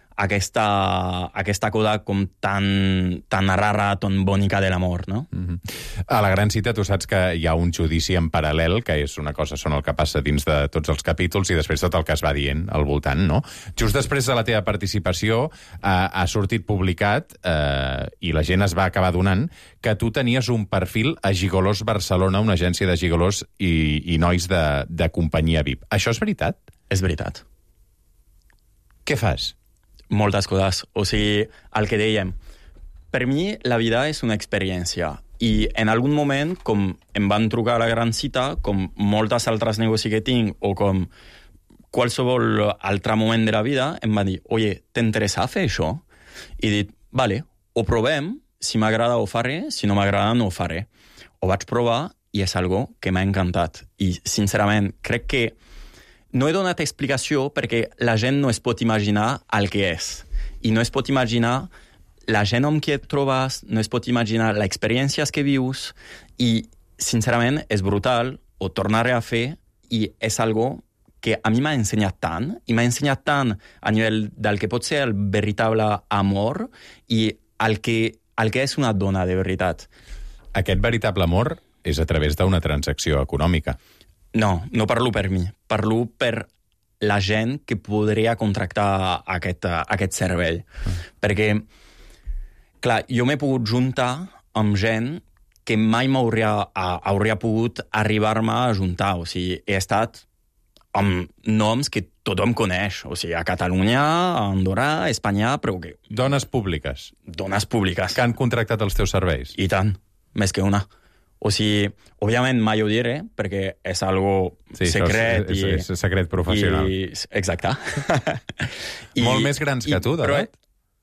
aquesta cosa com tan rara, tan bonica de l'amor, no? A la gran cita tu saps que hi ha un judici en paral·lel, que és una cosa, són el que passa dins de tots els capítols i després tot el que es va dient al voltant, no? Just després de la teva participació ha sortit publicat, i la gent es va acabar donant, que tu tenies un perfil a Gigolós Barcelona, una agència de gigolós i nois de companyia VIP. Això és veritat? És veritat. Què fas? Moltes coses. O sigui, el que dèiem, per mi la vida és una experiència i en algun moment, com em van trucar a la gran cita, com moltes altres negocis que tinc o com qualsevol altre moment de la vida, em van dir, oye, t'interessa fer això? I he dit, vale, ho provem, si m'agrada ho faré, si no m'agrada no ho faré. Ho vaig provar i és algo que m'ha encantat. I, sincerament, crec que no he donat explicació perquè la gent no es pot imaginar el que és. I no es pot imaginar la gent amb qui et trobes, no es pot imaginar les experiències que vius i, sincerament, és brutal, ho tornaré a fer i és algo que a mi m'ha ensenyat tant, i m'ha ensenyat tant a nivell del que pot ser el veritable amor i el que és una dona de veritat. Aquest veritable amor és a través d'una transacció econòmica. No, no parlo per mi. Parlo per la gent que podria contractar aquest servei. Perquè, clar, jo m'he pogut juntar amb gent que mai hauria pogut arribar-me a juntar. O sigui, he estat amb noms que tothom coneix. O sigui, a Catalunya, a Andorra, a Espanya, però que... Dones públiques. Dones públiques. Que han contractat els teus serveis. I tant, més que una. O sigui, òbviament mai ho diré, perquè és algo secret. És secret professional. Exacte. Molt més grans que tu, d'edat?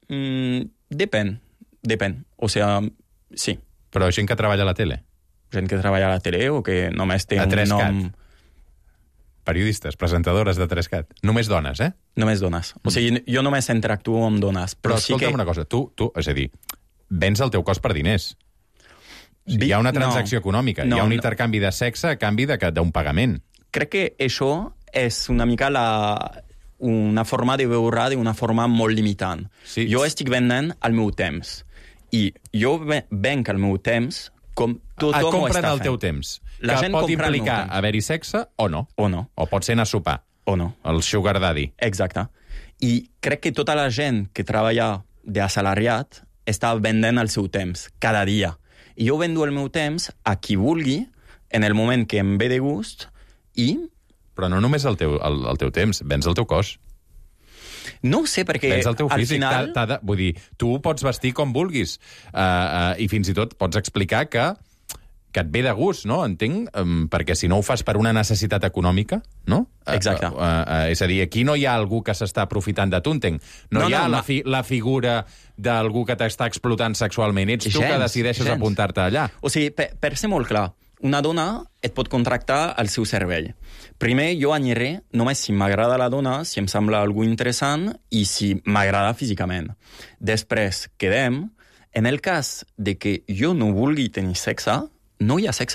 Depèn. O sigui, sí. Però gent que treballa a la tele? Gent que treballa a la tele o que només té un nom... Periodistes, presentadores de 3CAT. Només dones, eh? Només dones. O sigui, jo només interactuo amb dones. Però escolta'm una cosa, tu, és a dir, vens el teu cos per diners. Hi ha una transacció econòmica, hi ha un intercanvi de sexe a canvi d'un pagament. Crec que això és una mica una forma de veure d'una forma molt limitant. Sí. Jo estic venent el meu temps. I jo venc el meu temps com tothom ho està fent. Compren el teu temps. La gent pot implicar haver-hi sexe o no. O no. O pot ser anar a sopar. O no. El sugar daddy. Exacte. I crec que tota la gent que treballa d'assalariat està vendent el seu temps cada dia. I jo vendo el meu temps a qui vulgui, en el moment que em ve de gust, i... Però no només el teu temps, vens el teu cos. No ho sé, perquè vens el teu físic, al final... Vull dir, tu pots vestir com vulguis, i fins i tot pots explicar que et ve de gust, no? Entenc, perquè si no ho fas per una necessitat econòmica, no? Exacte. És a dir, aquí no hi ha algú que s'està aprofitant de tu, entenc. No hi ha la figura d'algú que t'està explotant sexualment. Ets tu que decideixes apuntar-te allà. O sigui, per ser molt clar, una dona et pot contractar al seu servei. Primer, jo aniré només si m'agrada la dona, si em sembla algú interessant i si m'agrada físicament. Després, quedem. En el cas de que jo no vulgui tenir sexe, no hi ha sexe.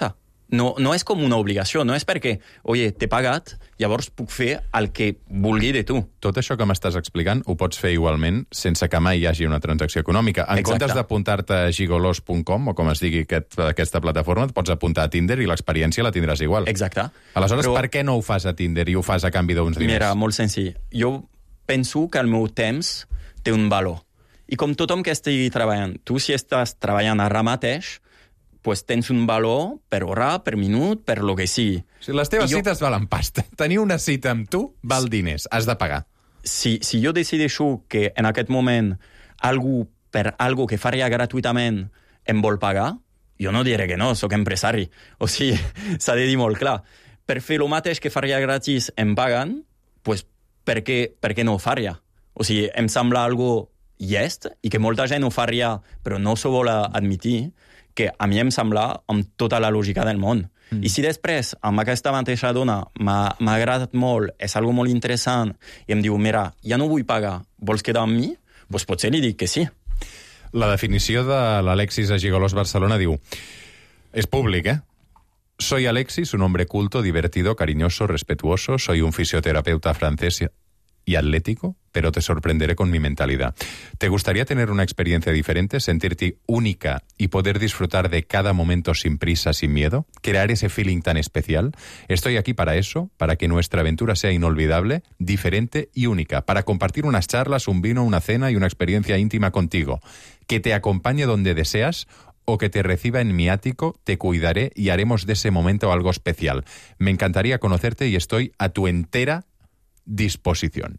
No és com una obligació, no és perquè, oye, t'he pagat, llavors puc fer el que vulgui de tu. Tot això que m'estàs explicant ho pots fer igualment sense que mai hi hagi una transacció econòmica. En comptes d'apuntar-te a gigolos.com, o com es digui aquesta plataforma, et pots apuntar a Tinder i l'experiència la tindràs igual. Exacte. Aleshores, per què no ho fas a Tinder i ho fas a canvi d'uns diners? Mira, molt senzill. Jo penso que el meu temps té un valor. I com tothom que estigui treballant, tu si estàs treballant ara mateix, pues tens un valor per hora, per minut, per lo que sigui. Si les teves cites valen pasta. Tenir una cita amb tu val diners, has de pagar. Si jo decideixo que en aquest moment algú per algo que faria gratuïtament em vol pagar, jo no diré que no, sóc empresari. O sigui, s'ha de dir molt clar. Per fer el mateix que faria gratis em paguen, pues per què no ho faria? O sigui, em sembla algo llest i que molta gent ho faria però no s'ho vol admitir, que a mi em sembla amb tota la lògica del món. I si després, amb aquesta mateixa dona, m'ha agradat molt, és algo molt interessant, i em diu, mira, ja no vull pagar, vols quedar amb mi? Doncs potser li dic que sí. La definició de l'Alexis a Gigolos Barcelona diu, és públic, Soy Alexis, un hombre culto, divertido, cariñoso, respetuoso, soy un fisioterapeuta francés y atlético, pero te sorprenderé con mi mentalidad. ¿Te gustaría tener una experiencia diferente, sentirte única y poder disfrutar de cada momento sin prisa, sin miedo? ¿Crear ese feeling tan especial? Estoy aquí para eso, para que nuestra aventura sea inolvidable, diferente y única, para compartir unas charlas, un vino, una cena y una experiencia íntima contigo. Que te acompañe donde deseas o que te reciba en mi ático, te cuidaré y haremos de ese momento algo especial. Me encantaría conocerte y estoy a tu entera disposició.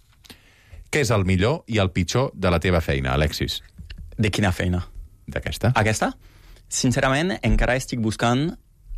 Què és el millor i el pitjor de la teva feina, Alexis? De quina feina? D'aquesta. Aquesta? Sincerament, encara estic buscant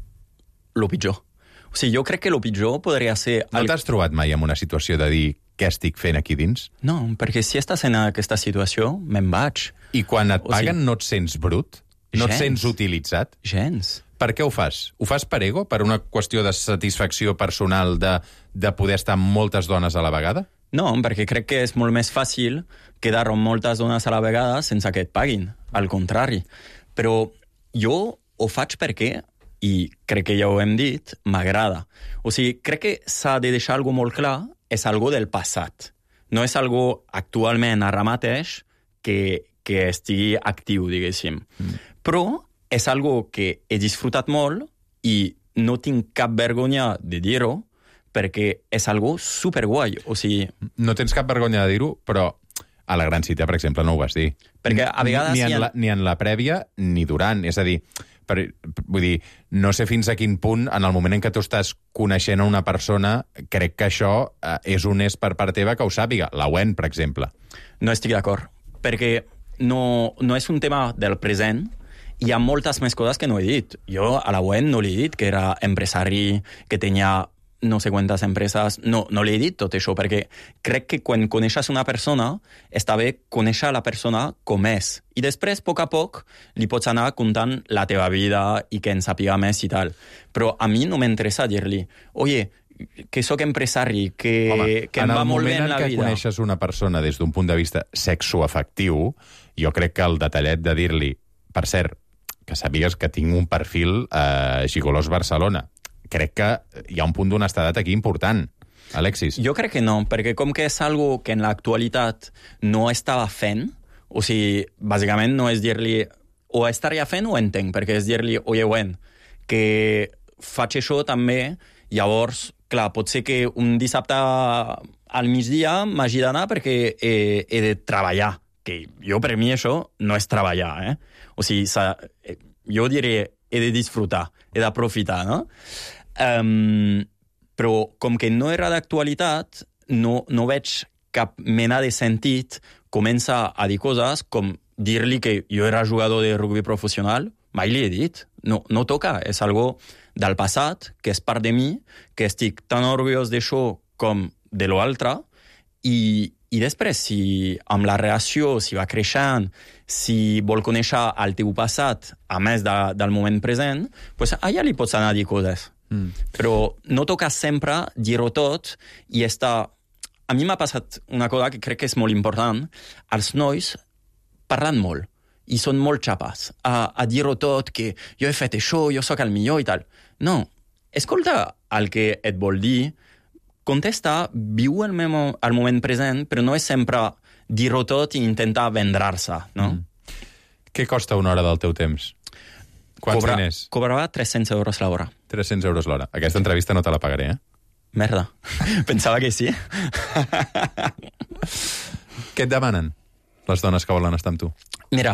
lo pitjor. O sigui, jo crec que lo pitjor podria ser... No t'has trobat mai en una situació de dir què estic fent aquí dins? No, perquè si estàs en aquesta situació, me'n vaig. I quan et paguen no et sents brut? No et sents utilitzat? Gens. Per què ho fas? Ho fas per ego? Per una qüestió de satisfacció personal de poder estar amb moltes dones a la vegada? No, perquè crec que és molt més fàcil quedar amb moltes dones a la vegada sense que et paguin. Al contrari. Però jo ho faig perquè, i crec que ja ho hem dit, m'agrada. O sigui, crec que s'ha de deixar algo molt clar, és algo del passat. No és algo actualment ara mateix que estigui actiu, diguéssim. Però és algo que he disfrutat molt i no tinc cap vergonya de dir-ho perquè és algo superguai. O sigui... No tens cap vergonya de dir-ho, però a la Gran Cita, per exemple, no ho vas dir. Perquè a vegades... Ni en la prèvia ni durant. És a dir, vull dir, no sé fins a quin punt, en el moment en què tu estàs coneixent a una persona, crec que això és honest per part teva que ho sàpiga. La Wen, per exemple. No estic d'acord, perquè no és un tema del present. Hi ha moltes més coses que no he dit. Jo a la Wen no li he dit que era empresari, que tenia no sé quantes empreses. No li he dit tot això, perquè crec que quan coneixes una persona, està bé conèixer la persona com és. I després, a poc, li pots anar contant la teva vida i que en sàpiga més i tal. Però a mi no m'interessa dir-li, oye, que sóc empresari, que em va molt bé en la vida. En el moment en què coneixes una persona des d'un punt de vista sexoafectiu, jo crec que el detallet de dir-li, per cert, que sàpigues que tinc un perfil a Gigolos Barcelona, crec que hi ha un punt d'honestedat aquí important. Alexis. Jo crec que no, perquè com que és algo que en l'actualitat no estava fent, o sigui, bàsicament no és dir-li o estaria fent o entenc, perquè és dir-li, oye, Wen, que faig això també, llavors, clar, pot ser que un dissabte al migdia m'hagi d'anar perquè he de treballar, que jo per mi això no és treballar, O sigui, jo diré, he de disfrutar, he d'aprofitar, no? Però com que no era d'actualitat, no veig cap mena de sentit començar a dir coses com dir-li que jo era jugador de rugby professional, mai li he dit. No toca, és algo del passat, que és part de mi, que estic tan orgullós d'això com de l'altre, i després, si amb la relació, si va creixent, si vol conèixer el teu passat, a més del moment present, doncs allà li pots anar a dir coses. Però no toca sempre dir-ho tot i estar... A mi m'ha passat una cosa que crec que és molt important. Els nois parlen molt i són molt xapes a dir-ho tot, que jo he fet això, jo sóc el millor i tal. No, escolta el que et vol dir, contesta, viu el moment present, però no és sempre dir-ho tot i intentar vendre-se, no? Què costa una hora del teu temps? Quants diners? Cobrava 300 euros l'hora. 300 euros l'hora. Aquesta entrevista no te la pagaré, Merda. Pensava que sí. Què et demanen les dones que volen estar amb tu? Mira,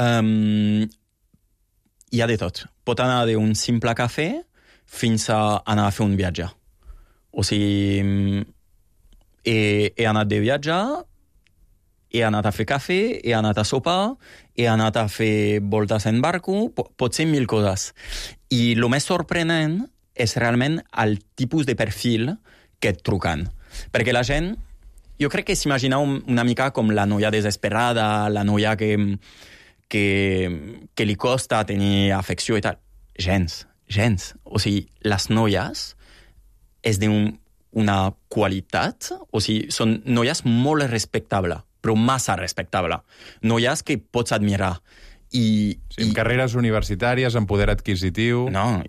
hi ha de tot. Pot anar d'un simple cafè fins a anar a fer un viatge. O sigui, he anat de viatge, he anat a fer cafè, he anat a sopar, he anat a fer voltes en barco, pot ser 1000 coses. I el més sorprenent és realment el tipus de perfil que et truquen. Perquè la gent, jo crec que s'imagina una mica com la noia desesperada, la noia que li costa tenir afecció i tal. Gens. O sigui, les noies és d'una qualitat, o sigui, són noies molt respectables, però massa respectables. Noies que pots admirar. Amb carreres universitàries, amb poder adquisitiu... No,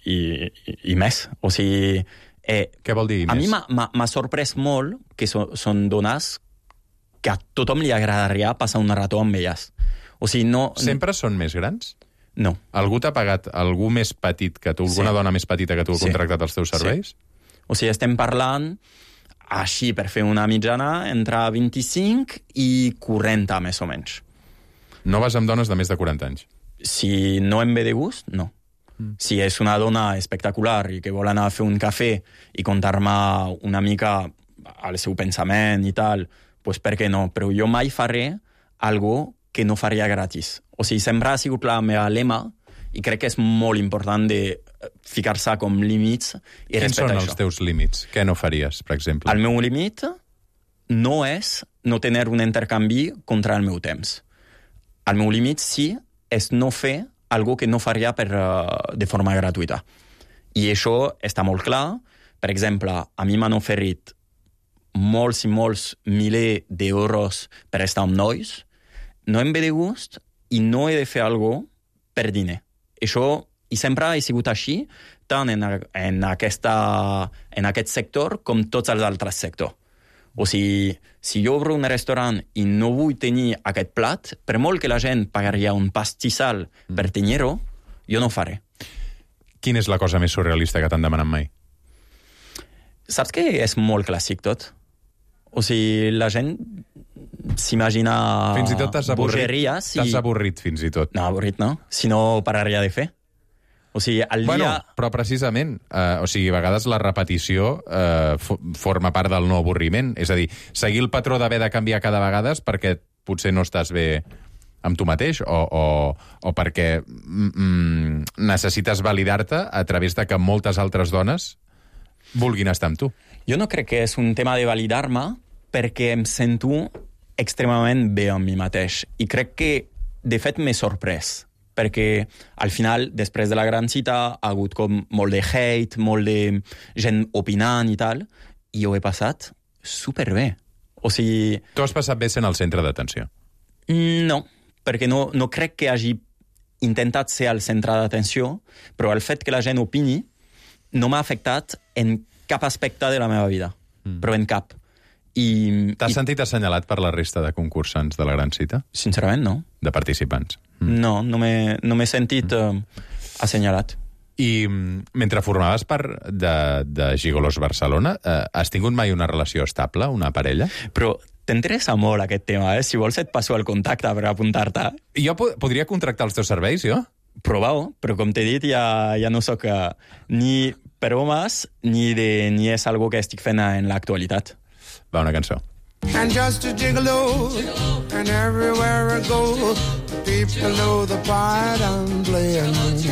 i més. O sigui... Què vol dir més? A mi m'ha sorprès molt que són dones que a tothom li agradaria passar una rató amb elles. O sigui, no... Sempre són més grans? No. Algú t'ha pagat, algú més petit que tu, alguna dona més petita que tu ha contractat els teus serveis? Sí. O sigui, estem parlant, així, per fer una mitjana, entre 25 i 40, més o menys. No vas amb dones de més de 40 anys? Si no em ve de gust, no. Si és una dona espectacular i que vol anar a fer un cafè i contar-me una mica el seu pensament i tal, doncs per què no? Però jo mai faré algo que no faria gratis. O sigui, sempre ha sigut la meva lema i crec que és molt important de ficar-se com límits i respectar això. Quins són els teus límits? Què no faries, per exemple? El meu límit no és no tenir un intercanvi contra el meu temps. El meu límit, sí, és no fer algo que no faria de forma gratuïta. I això està molt clar. Per exemple, a mi m'han oferit molts i molts milers d'euros per estar amb nois. No em ve de gust i no he de fer algo per diner. Això, i sempre ha sigut així, tant en aquest sector com tots els altres sectors. O sigui, si jo obro un restaurant i no vull tenir aquest plat, per molt que la gent pagaria un pastissal per tenir-ho, jo no ho faré. Quina és la cosa més surrealista que t'han demanat mai? Saps que és molt clàssic tot? O sigui, la gent s'imagina fins i tot bogeries. T'has avorrit fins i tot. No, avorrit no. Si no, pararia de fer. O sigui, però precisament, a vegades la repetició forma part del no avorriment. És a dir, seguir el patró d'haver de canviar cada vegada perquè potser no estàs bé amb tu mateix o perquè necessites validar-te a través de que moltes altres dones vulguin estar amb tu. Jo no crec que és un tema de validar-me perquè em sento extremament bé amb mi mateix. I crec que, de fet, m'he sorprès. Perquè al final, després de la gran cita, ha hagut com molt de hate, molt de gent opinant i tal, i ho he passat superbé. O sigui... Tu has passat bé sent el centre d'atenció? No, perquè no crec que hagi intentat ser el centre d'atenció, però el fet que la gent opini no m'ha afectat en cap aspecte de la meva vida, però en cap. T'has sentit assenyalat per la resta de concursants de la gran cita? Sincerament, no. De participants? No m'he sentit assenyalat. I mentre formaves part de Gigolos Barcelona, has tingut mai una relació estable, una parella? Però t'interessa molt aquest tema, eh? Si vols et passo el contacte per apuntar-te. Jo podria contractar els teus serveis, jo? Prova-ho, però com t'he dit, ja no sóc ni per homes ni és algo que estic fent en l'actualitat. Va, una cançó. And just a gigolo, and everywhere I go, people know the part I'm playing.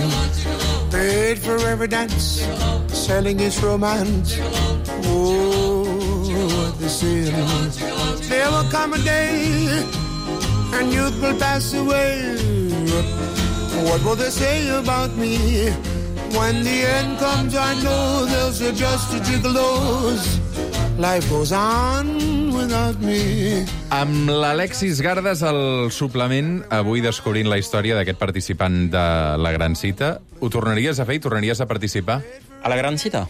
Paid for every dance, selling his romance. Oh, what they say. There will come a day, and youth will pass away. What will they say about me? When the end comes, I know they'll say just a gigolos. Life goes on without me. Amb l'Alexis Gardes al suplement, avui descobrint la història d'aquest participant de la Gran Cita. Ho tornaries a fer i tornaries a participar? A la Gran Cita?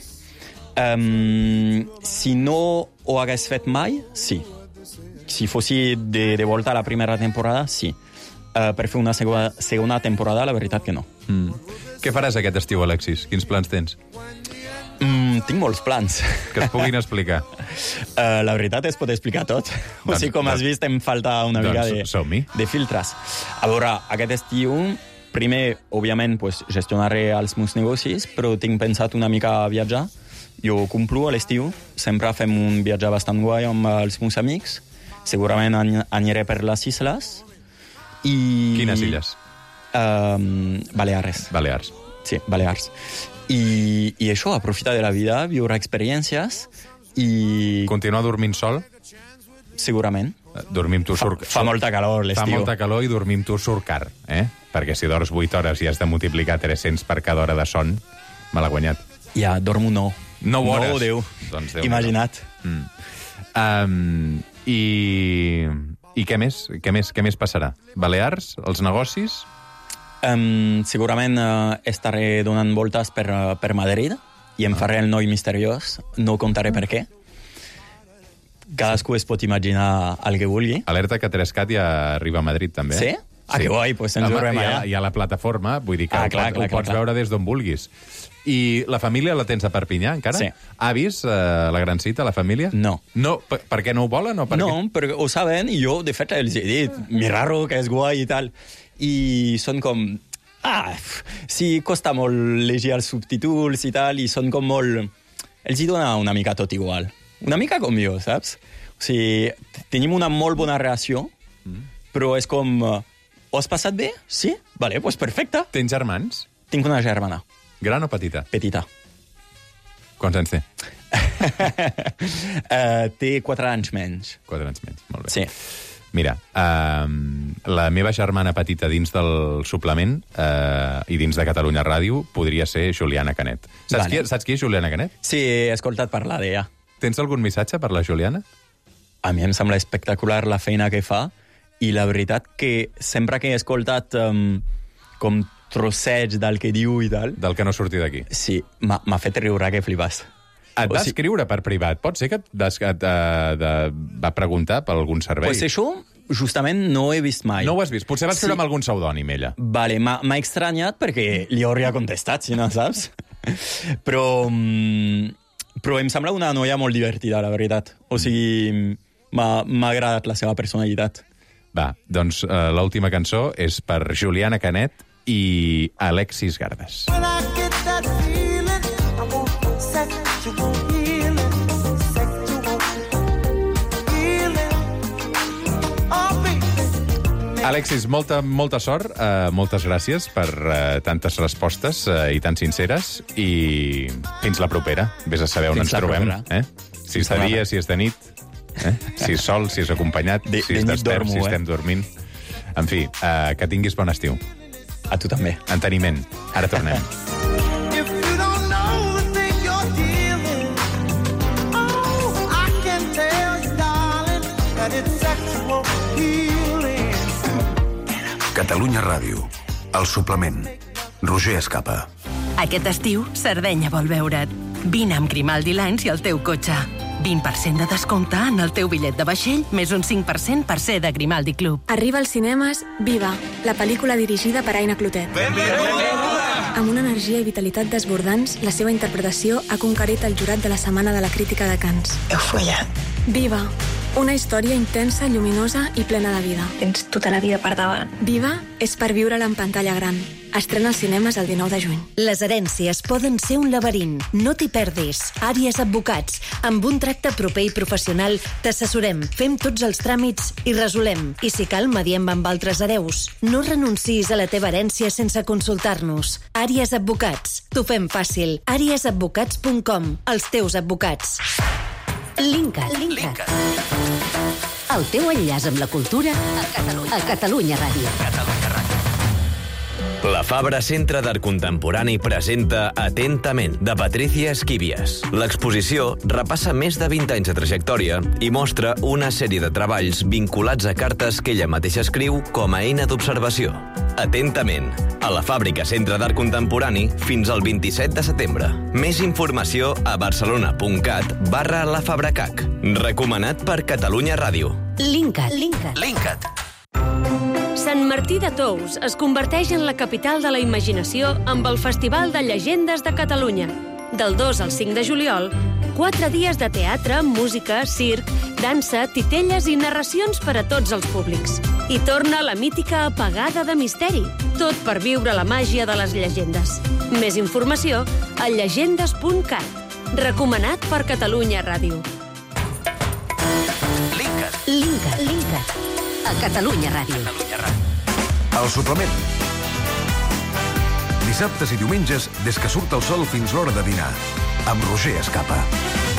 Si no ho hagués fet mai, sí. Si fossi de volta a la primera temporada, sí. Per fer una segona temporada, la veritat que no. Què faràs aquest estiu, Alexis? Quins plans tens? Tinc molts plans. Que es puguin explicar. La veritat es pot explicar tot. O sigui, com has vist, em falta una mica de filtres. A veure, aquest estiu, primer, òbviament, gestionaré els meus negocis, però tinc pensat una mica a viatjar. Jo complo a l'estiu, sempre fem un viatge bastant guai amb els meus amics. Segurament aniré per les isles. Quines illes? Balears. Balears. Sí, Balears. I això, aprofitar de la vida, viure experiències i... Continuar dormint sol? Segurament. Dormir amb tu Fa molta calor l'estiu. Fa molta calor i dormir amb tu surt car, Perquè si dors 8 hores i has de multiplicar 300 per cada hora de son, me l'ha guanyat. Ja, dormo 9. 9 hores? 9 o 10. Doncs Déu. Imagina't. I què més? Què més passarà? Balears? Els negocis? Segurament estaré donant voltes per Madrid i em faré el noi misteriós. No contaré per què. Cadascú es pot imaginar el que vulgui. Alerta que 3CAT ja arriba a Madrid, també. Sí? Ah, que guai, doncs ens veurem allà. Hi ha la plataforma, vull dir que ho pots veure des d'on vulguis. I la família la tens a Perpinyà, encara? Sí. Avis, la Gran Cita, la família? No. No, per què no ho volen? No, perquè ho saben i jo, de fet, els he dit, mi raro, que és guai i tal. I són com... sí, costa molt llegir els subtítols i tal, i són com molt... Els hi dona una mica tot igual. Una mica com jo, saps? O sigui, tenim una molt bona relació, però és com... Ho has passat bé? Sí? Vale, doncs perfecte. Tens germans? Tinc una germana. Gran o petita? Petita. Quants anys té? Té 4 anys menys. 4 anys menys, molt bé. Sí. Mira, la meva germana petita dins del suplement i dins de Catalunya Ràdio podria ser Juliana Canet. Saps qui és Juliana Canet? Sí, he escoltat parlar d'ella. Tens algun missatge per la Juliana? A mi em sembla espectacular la feina que fa i la veritat que sempre que he escoltat com trosseig del que diu i tal... Del que no surti d'aquí. Sí, m'ha fet riure que flipàs. Et va escriure per privat? Pot ser que et va preguntar per algun servei? Pues això, justament, no ho he vist mai. No ho has vist? Potser va escriure amb algun pseudònim, ella. Vale, m'ha estranyat perquè li hauria contestat, si no saps. Però em sembla una noia molt divertida, la veritat. O sigui, m'ha agradat la seva personalitat. Va, doncs l'última cançó és per Juliana Canet i Alexis Gardes. Alexis, molta sort, moltes gràcies per tantes respostes i tan sinceres i fins la propera. Vés a saber on ens trobem. Si és de dia, si és de nit, si és sol, si és acompanyat, si és despert, si estem dormint. En fi, que tinguis bon estiu. A tu també. Enteniment. Ara tornem. Catalunya Ràdio. El suplement. Roger Escapa. Aquest estiu, Sardenya vol veure't. Vine amb Grimaldi Lines i el teu cotxe. 20% de descompte en el teu bitllet de vaixell, més un 5% per ser de Grimaldi Club. Arriba als cinemes Viva, la pel·lícula dirigida per Aina Clotet. Amb una energia i vitalitat desbordants, la seva interpretació ha conquerit el jurat de la Setmana de la Crítica de Cannes. Heu follat. Viva, una història intensa, lluminosa i plena de vida. Tens tota la vida per davant. Viva és per viure-la en pantalla gran. Estrena als cinemes el 19 de juny. Les herències poden ser un laberint. No t'hi perdis. Àries Advocats. Amb un tracte proper i professional t'assessorem, fem tots els tràmits i resolem. I si cal, mediem amb altres hereus. No renuncis a la teva herència sense consultar-nos. Àries Advocats. T'ho fem fàcil. àriesadvocats.com. Els teus advocats. Linkat. El teu enllaç amb la cultura a Catalunya Ràdio. La Fabra Centre d'Art Contemporani presenta Atentament, de Patricia Esquivias. L'exposició repassa més de 20 anys de trajectòria i mostra una sèrie de treballs vinculats a cartes que ella mateixa escriu com a eina d'observació. Atentament, a la Fàbrica Centre d'Art Contemporani fins al 27 de setembre. Més informació a barcelona.cat/lafabracac. Recomanat per Catalunya Ràdio. Linkat. Sant Martí de Tous es converteix en la capital de la imaginació amb el Festival de Llegendes de Catalunya. Del 2 al 5 de juliol, 4 dies de teatre, música, circ, dansa, titelles i narracions per a tots els públics. I torna la mítica apagada de misteri, tot per viure la màgia de les llegendes. Més informació a llegendes.cat. Recomanat per Catalunya Ràdio. Linkat. A Catalunya Ràdio. El suplement. Dissabtes i diumenges, des que surt el sol fins l'hora de dinar. Amb Roger Escapa.